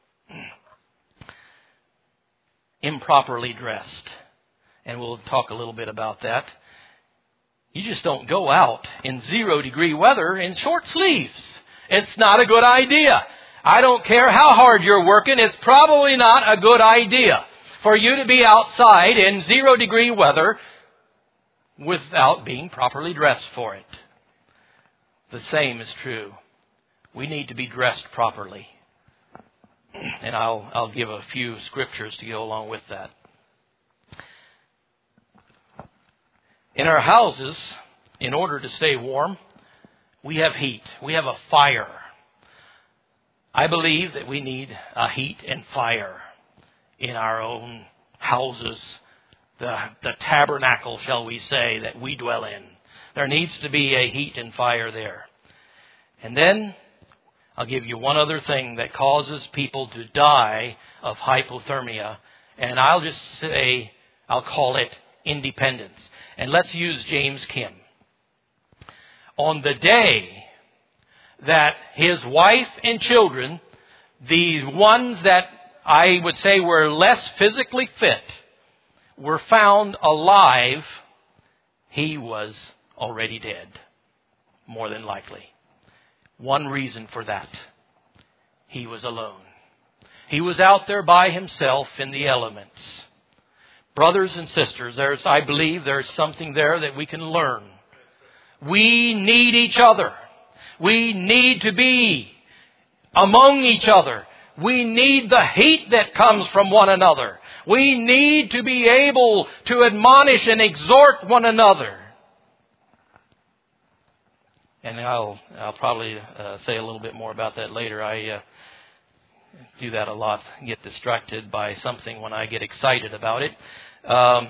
Improperly dressed. And we'll talk a little bit about that. You just don't go out in zero degree weather in short sleeves. It's not a good idea. I don't care how hard you're working. It's probably not a good idea for you to be outside in zero degree weather without being properly dressed for it. the same is true. We need to be dressed properly. And I'll, I'll give a few scriptures to go along with that. In our houses, in order to stay warm, we have heat. We have a fire. I believe that we need a heat and fire in our own houses, the, the tabernacle, shall we say, that we dwell in. There needs to be a heat and fire there. And then I'll give you one other thing that causes people to die of hypothermia. And I'll just say, I'll call it independence. And let's use James Kim. On the day that his wife and children, the ones that I would say were less physically fit, were found alive, he was already dead, more than likely. One reason for that: he was alone. He was out there by himself in the elements. Brothers and sisters, there's, I believe there's something there that we can learn. We need each other. We need to be among each other. We need the heat that comes from one another. We need to be able to admonish and exhort one another. And I'll I'll probably uh, say a little bit more about that later. I uh, do that a lot, get distracted by something when I get excited about it. Um,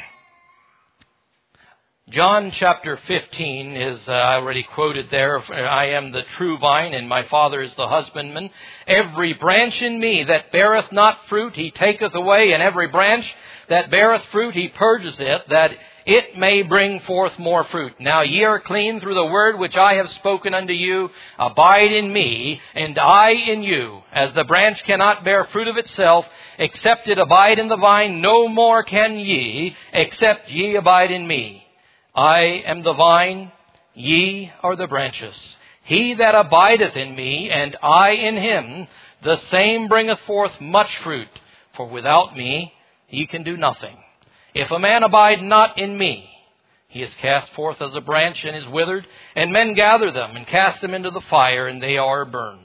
John chapter fifteen is, uh, I already quoted there, I am the true vine and my Father is the husbandman. Every branch in me that beareth not fruit he taketh away, and every branch that beareth fruit he purges it, that it may bring forth more fruit. Now ye are clean through the word which I have spoken unto you. Abide in me, and I in you. As the branch cannot bear fruit of itself, except it abide in the vine, no more can ye, except ye abide in me. I am the vine, ye are the branches. He that abideth in me, and I in him, the same bringeth forth much fruit. For without me ye can do nothing. If a man abide not in me, he is cast forth as a branch and is withered, and men gather them and cast them into the fire, and they are burned.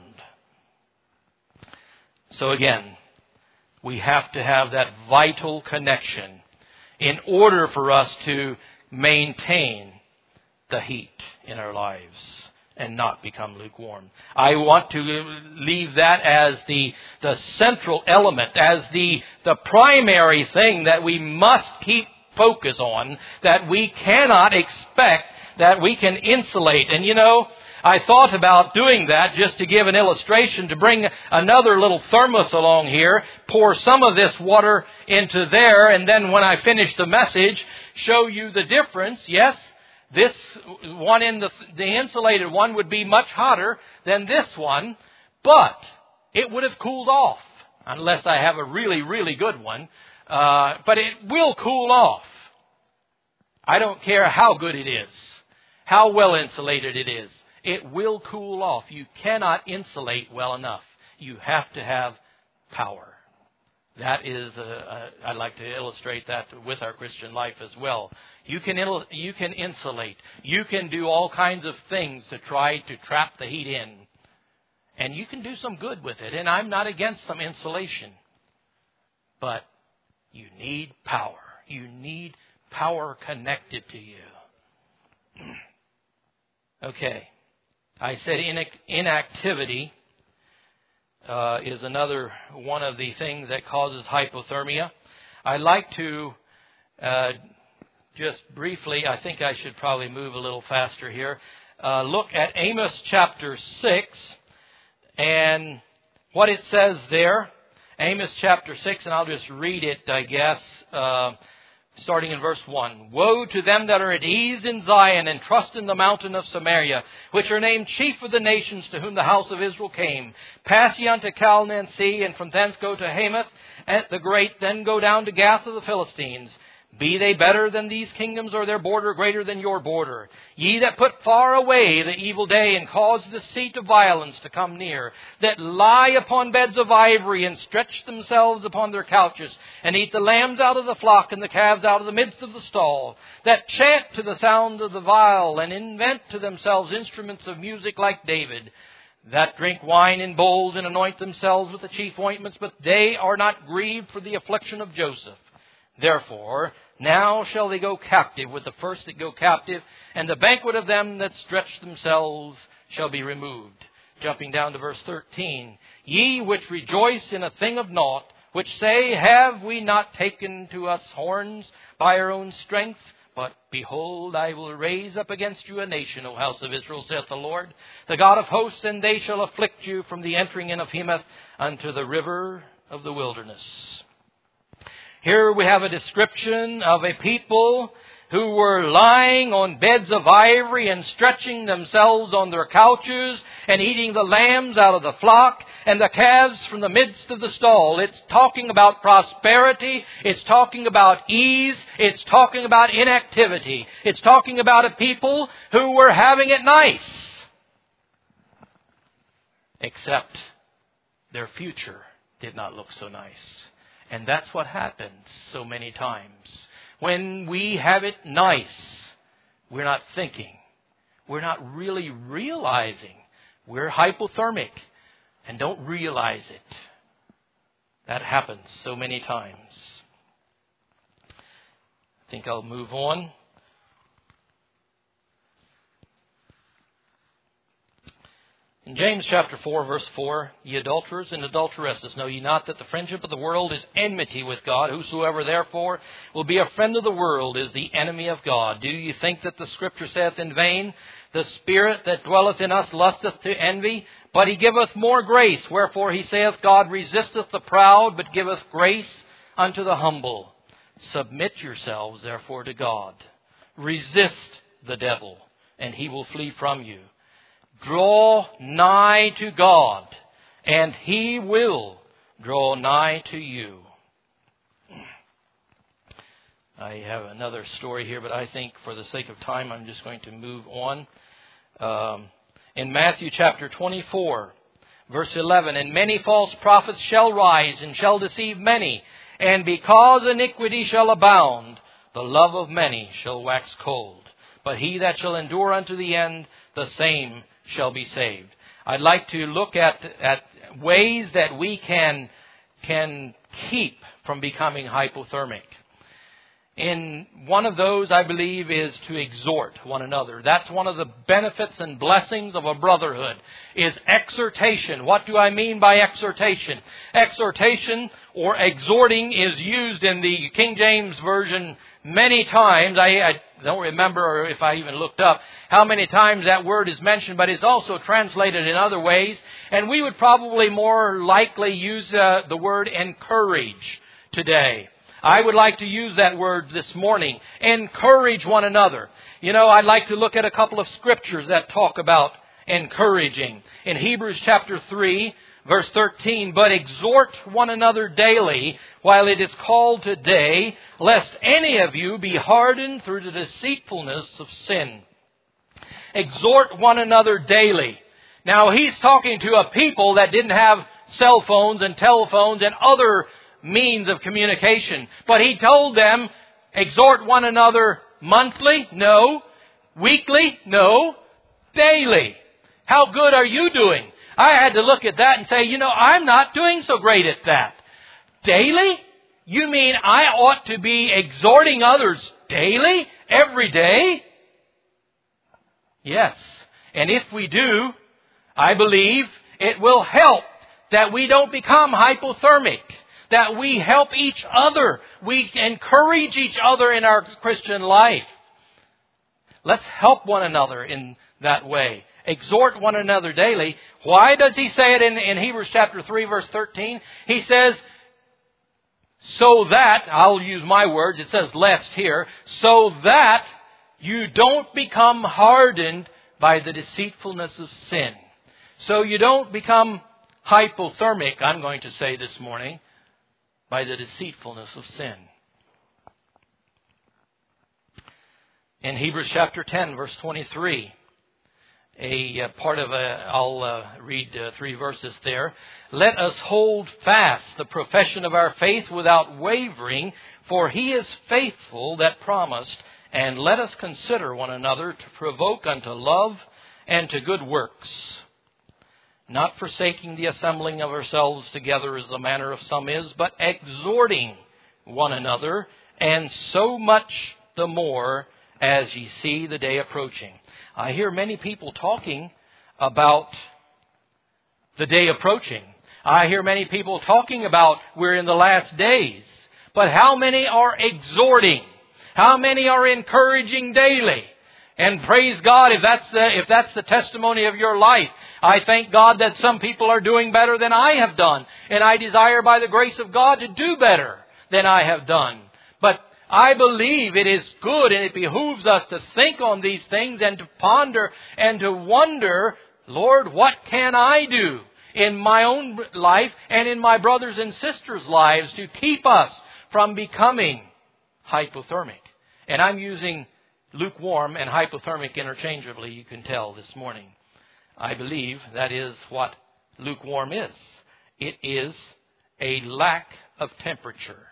So again, we have to have that vital connection in order for us to maintain the heat in our lives and not become lukewarm. I want to leave that as the, the central element, as the, the primary thing that we must keep focus on, that we cannot expect that we can insulate. And you know, I thought about doing that just to give an illustration, to bring another little thermos along here, pour some of this water into there, and then when I finish the message, show you the difference. Yes, this one in the, the insulated one would be much hotter than this one, but it would have cooled off, unless I have a really, really good one. Uh, but it will cool off. I don't care how good it is, how well insulated it is. It will cool off. You cannot insulate well enough. You have to have power. That is, a, a, I'd like to illustrate that with our Christian life as well. You can you can insulate. You can do all kinds of things to try to trap the heat in. And you can do some good with it. And I'm not against some insulation. But you need power. You need power connected to you. Okay. I said inactivity uh, is another one of the things that causes hypothermia. I'd like to uh, just briefly, I think I should probably move a little faster here, uh, look at Amos chapter six and what it says there. Amos chapter six, and I'll just read it, I guess, uh, starting in verse one. Woe to them that are at ease in Zion and trust in the mountain of Samaria, which are named chief of the nations, to whom the house of Israel came. Pass ye unto Calne and see, and from thence go to Hamath at the great, then go down to Gath of the Philistines. Be they better than these kingdoms, or their border greater than your border? Ye that put far away the evil day, and cause the seat of violence to come near, that lie upon beds of ivory, and stretch themselves upon their couches, and eat the lambs out of the flock, and the calves out of the midst of the stall, that chant to the sound of the viol, and invent to themselves instruments of music like David, that drink wine in bowls, and anoint themselves with the chief ointments, but they are not grieved for the affliction of Joseph. Therefore, now shall they go captive with the first that go captive, and the banquet of them that stretch themselves shall be removed. Jumping down to verse thirteen. Ye which rejoice in a thing of naught, which say, have we not taken to us horns by our own strength? But behold, I will raise up against you a nation, O house of Israel, saith the Lord, the God of hosts, and they shall afflict you from the entering in of Hemath unto the river of the wilderness. Here we have a description of a people who were lying on beds of ivory and stretching themselves on their couches and eating the lambs out of the flock and the calves from the midst of the stall. It's talking about prosperity. It's talking about ease. It's talking about inactivity. It's talking about a people who were having it nice. Except their future did not look so nice. And that's what happens so many times. When we have it nice, we're not thinking. We're not really realizing. We're hypothermic and don't realize it. That happens so many times. I think I'll move on. In James chapter four, verse four, ye adulterers and adulteresses, know ye not that the friendship of the world is enmity with God? Whosoever therefore will be a friend of the world is the enemy of God. Do ye think that the Scripture saith in vain, the Spirit that dwelleth in us lusteth to envy? But He giveth more grace. Wherefore He saith, God resisteth the proud, but giveth grace unto the humble. Submit yourselves therefore to God. Resist the devil, and he will flee from you. Draw nigh to God, and He will draw nigh to you. I have another story here, but I think for the sake of time, I'm just going to move on. Um, in Matthew chapter twenty-four, verse eleven, and many false prophets shall rise and shall deceive many, and because iniquity shall abound, the love of many shall wax cold. But he that shall endure unto the end, the same shall be saved. I'd like to look at at ways that we can can keep from becoming hypothermic. In one of those, I believe, is to exhort one another. That's one of the benefits and blessings of a brotherhood, is exhortation. What do I mean by exhortation? Exhortation or exhorting is used in the King James Version many times. I, I don't remember if I even looked up how many times that word is mentioned, but it's also translated in other ways. And we would probably more likely use uh, the word encourage today. I would like to use that word this morning. Encourage one another. You know, I'd like to look at a couple of scriptures that talk about encouraging. In Hebrews chapter three, verse thirteen, but exhort one another daily while it is called today, lest any of you be hardened through the deceitfulness of sin. Exhort one another daily. Now, he's talking to a people that didn't have cell phones and telephones and other means of communication. But he told them, exhort one another monthly? No. Weekly? No. Daily. How good are you doing? I had to look at that and say, you know, I'm not doing so great at that. Daily? You mean I ought to be exhorting others daily? Every day? Yes. And if we do, I believe it will help that we don't become hypothermic. That we help each other. We encourage each other in our Christian life. Let's help one another in that way. Exhort one another daily. Why does he say it in, in Hebrews chapter three, verse thirteen? He says, so that, I'll use my words, it says lest here, so that you don't become hardened by the deceitfulness of sin. So you don't become hypothermic, I'm going to say this morning, by the deceitfulness of sin. In Hebrews chapter ten, verse twenty-three, a uh, part of a, I'll uh, read uh, three verses there. Let us hold fast the profession of our faith without wavering, for He is faithful that promised. And let us consider one another to provoke unto love and to good works, not forsaking the assembling of ourselves together as the manner of some is, but exhorting one another, and so much the more as ye see the day approaching. I hear many people talking about the day approaching. I hear many people talking about we're in the last days. But how many are exhorting? How many are encouraging daily? And praise God, if that's the, if that's the testimony of your life, I thank God that some people are doing better than I have done. And I desire by the grace of God to do better than I have done. But I believe it is good and it behooves us to think on these things and to ponder and to wonder, Lord, what can I do in my own life and in my brothers and sisters' lives to keep us from becoming hypothermic? And I'm using lukewarm and hypothermic interchangeably, you can tell this morning. I believe that is what lukewarm is. It is a lack of temperature.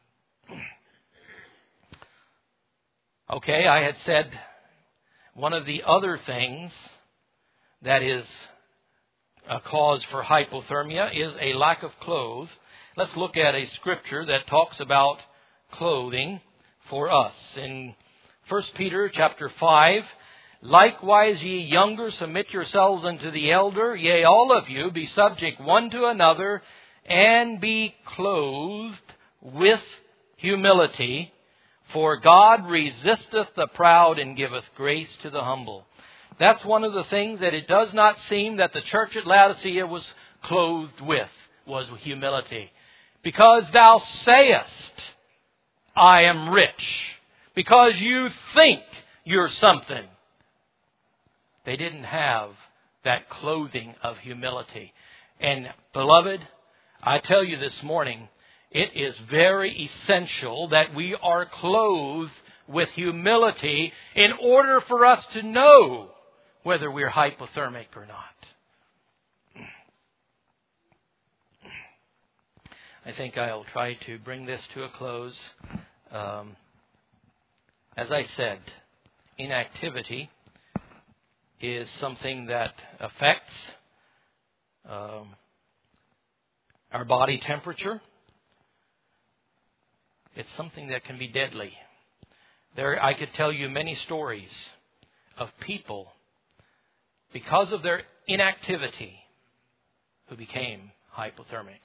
Okay, I had said one of the other things that is a cause for hypothermia is a lack of clothes. Let's look at a scripture that talks about clothing for us. In First Peter chapter five, likewise ye younger, submit yourselves unto the elder, yea, all of you, be subject one to another, and be clothed with humility. For God resisteth the proud and giveth grace to the humble. That's one of the things that it does not seem that the church at Laodicea was clothed with, was humility. Because thou sayest, I am rich. Because you think you're something. They didn't have that clothing of humility. And beloved, I tell you this morning, it is very essential that we are clothed with humility in order for us to know whether we're hypothermic or not. I think I'll try to bring this to a close. Um, as I said, inactivity is something that affects um, our body temperature. It's something that can be deadly. There, I could tell you many stories of people, because of their inactivity, who became hypothermic.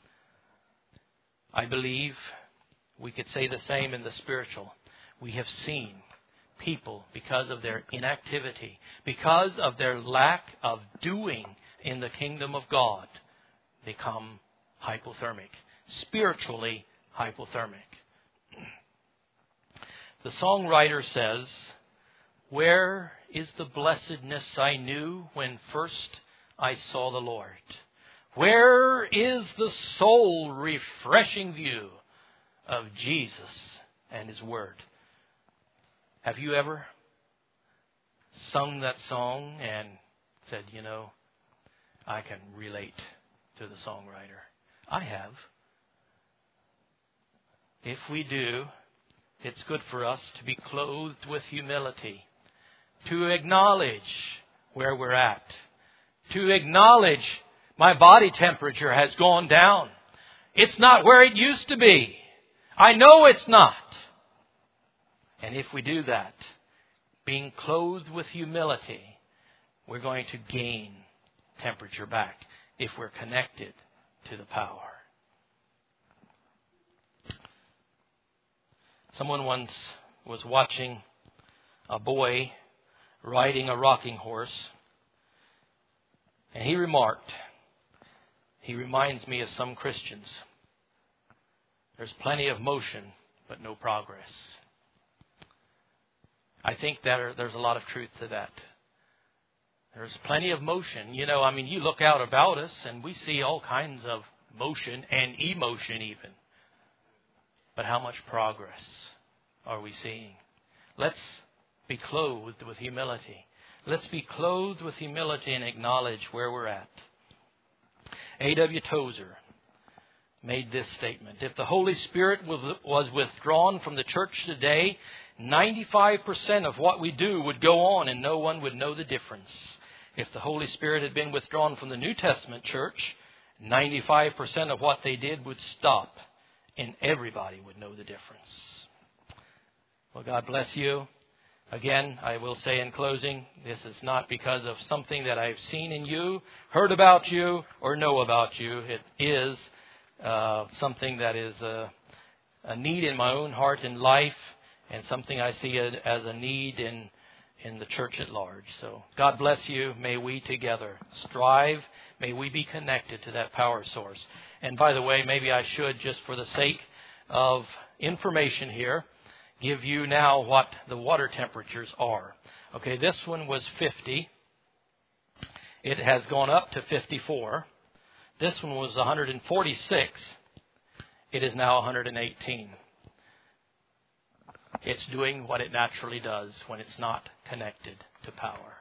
I believe we could say the same in the spiritual. We have seen people, because of their inactivity, because of their lack of doing in the kingdom of God, become hypothermic, spiritually hypothermic. The songwriter says, where is the blessedness I knew when first I saw the Lord? Where is the soul refreshing view of Jesus and His Word? Have you ever sung that song and said, you know, I can relate to the songwriter? I have. If we do, it's good for us to be clothed with humility, to acknowledge where we're at, to acknowledge my body temperature has gone down. It's not where it used to be. I know it's not. And if we do that, being clothed with humility, we're going to gain temperature back if we're connected to the power. Someone once was watching a boy riding a rocking horse, and he remarked, he reminds me of some Christians. There's plenty of motion, but no progress. I think that are, there's a lot of truth to that. There's plenty of motion. You know, I mean, you look out about us and we see all kinds of motion and emotion even. But how much progress are we seeing? Let's be clothed with humility. Let's be clothed with humility and acknowledge where we're at. A W Tozer made this statement. If the Holy Spirit was withdrawn from the church today, ninety-five percent of what we do would go on and no one would know the difference. If the Holy Spirit had been withdrawn from the New Testament church, ninety-five percent of what they did would stop and everybody would know the difference. Well, God bless you. Again, I will say in closing, this is not because of something that I've seen in you, heard about you, or know about you. It is uh, something that is a, a need in my own heart and life, and something I see as a need in, in the church at large. So God bless you. May we together strive. May we be connected to that power source. And by the way, maybe I should, just for the sake of information here, give you now what the water temperatures are. Okay, this one was fifty. It has gone up to fifty-four. This one was one hundred forty-six. It is now one hundred eighteen. It's doing what it naturally does when it's not connected to power.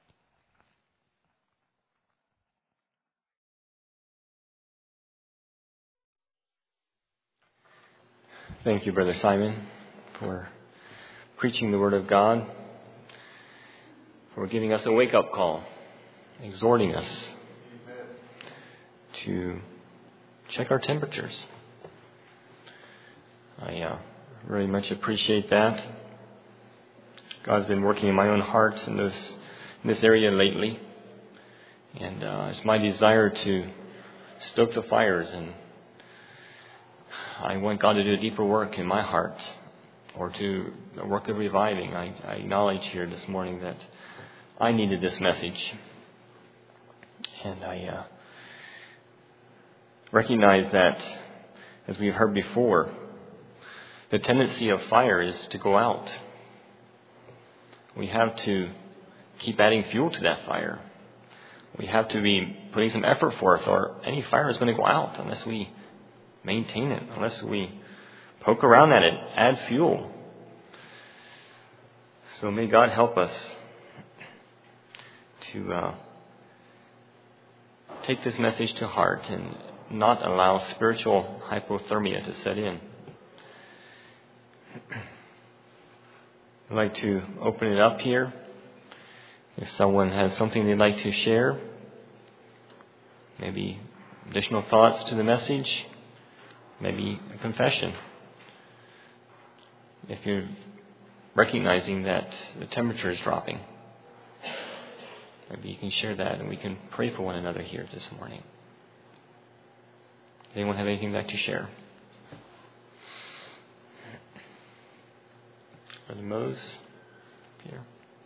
Thank you, Brother Simon, for preaching the Word of God, for giving us a wake-up call, exhorting us to check our temperatures. I uh, very much appreciate that. God's been working in my own heart in this, in this area lately, and uh, it's my desire to stoke the fires, and I want God to do a deeper work in my heart, or to a work of reviving. I, I acknowledge here this morning that I needed this message. And I uh, recognize that, as we've heard before, the tendency of fire is to go out. We have to keep adding fuel to that fire. We have to be putting some effort forth, or any fire is going to go out unless we maintain it, unless we poke around at it, add fuel. So may God help us to uh, take this message to heart and not allow spiritual hypothermia to set in. I'd like to open it up here. If someone has something they'd like to share, maybe additional thoughts to the message, maybe a confession. If you're recognizing that the temperature is dropping, maybe you can share that and we can pray for one another here this morning. Does anyone have anything they'd like to share? Brother Mose, Peter.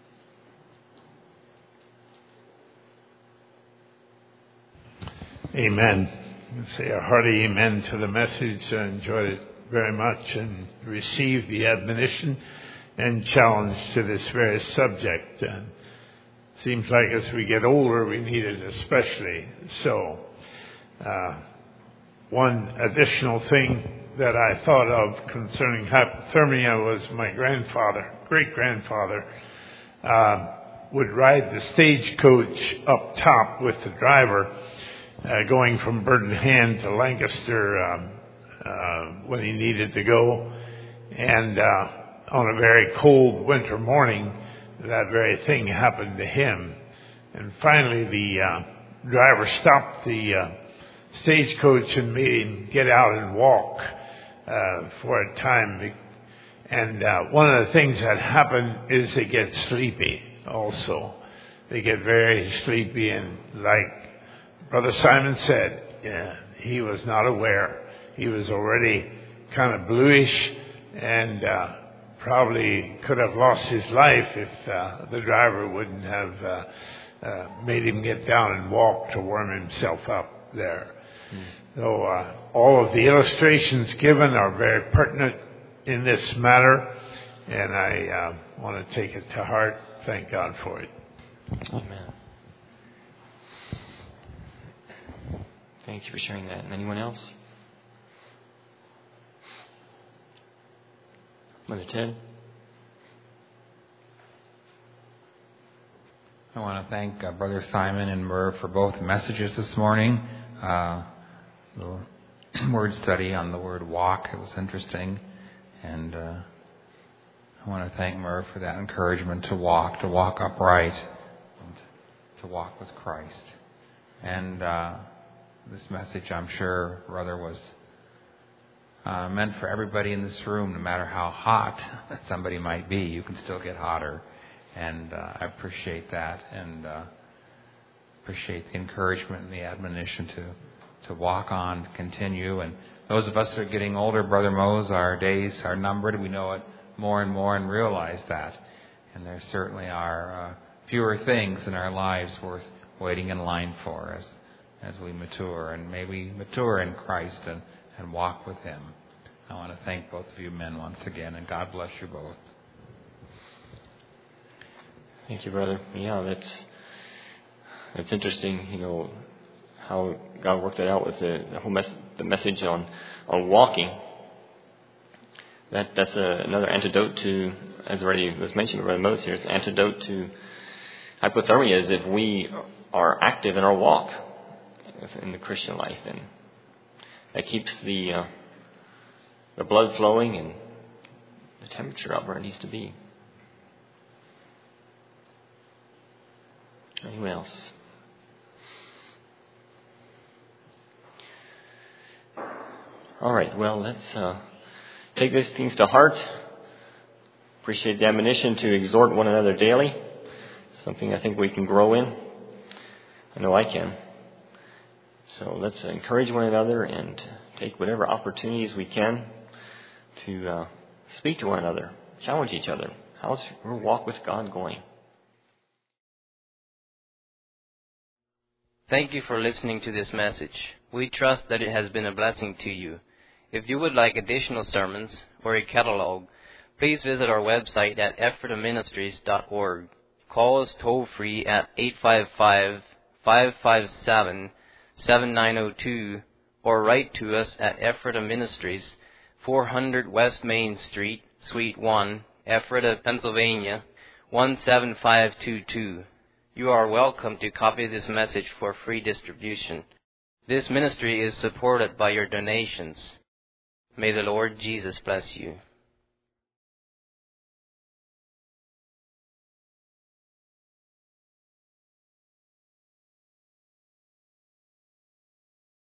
Amen. I say a hearty amen to the message. I enjoyed it very much and received the admonition and challenge to this very subject. And it seems like as we get older, we need it especially so. Uh, one additional thing that I thought of concerning hypothermia was my grandfather, great-grandfather, uh, would ride the stagecoach up top with the driver, Uh, going from Burton Hand to Lancaster um, uh, when he needed to go. And uh, on a very cold winter morning, that very thing happened to him. And finally, the uh, driver stopped the uh, stagecoach and made him get out and walk uh, for a time. And uh, one of the things that happen is they get sleepy also. They get very sleepy, and like Brother Simon said, yeah, he was not aware. He was already kind of bluish and uh, probably could have lost his life if uh, the driver wouldn't have uh, uh, made him get down and walk to warm himself up there. Mm. So uh, all of the illustrations given are very pertinent in this matter, and I uh, want to take it to heart. Thank God for it. Amen. Thank you for sharing that. And anyone else? Brother Ted? I want to thank uh, Brother Simon and Merv for both messages this morning. Uh, the word study on the word walk, it was interesting. And uh, I want to thank Merv for that encouragement to walk, to walk upright, and to walk with Christ. And uh, this message, I'm sure, Brother, was uh, meant for everybody in this room, no matter how hot somebody might be. You can still get hotter. And uh, I appreciate that, and uh, appreciate the encouragement and the admonition to, to walk on, to continue. And those of us that are getting older, Brother Mose, our days are numbered. We know it more and more and realize that. And there certainly are uh, fewer things in our lives worth waiting in line for as as we mature. And may we mature in Christ and, and walk with Him. I want to thank both of you men once again, and God bless you both. Thank you, brother. Yeah, that's that's interesting. You know how God worked it out with the, the whole mess, the message on on walking. That that's a, another antidote to, as already was mentioned by Brother Moses here, it's an antidote to hypothermia. Is if we are active in our walk in the Christian life, and that keeps the uh, the blood flowing and the temperature up where it needs to be. Anyone else? All right, well, let's uh, take these things to heart. Appreciate the admonition to exhort one another daily. Something I think we can grow in. I know I can. So let's encourage one another and take whatever opportunities we can to uh, speak to one another, challenge each other. How's your walk with God going? Thank you for listening to this message. We trust that it has been a blessing to you. If you would like additional sermons or a catalog, please visit our website at ephrata ministries dot org. Call us toll-free at eight five five, five five seven, seven nine zero two or write to us at Ephrata Ministries, four hundred West Main Street, Suite one, Ephrata, Pennsylvania, one seven five two two. You are welcome to copy this message for free distribution. This ministry is supported by your donations. May the Lord Jesus bless you.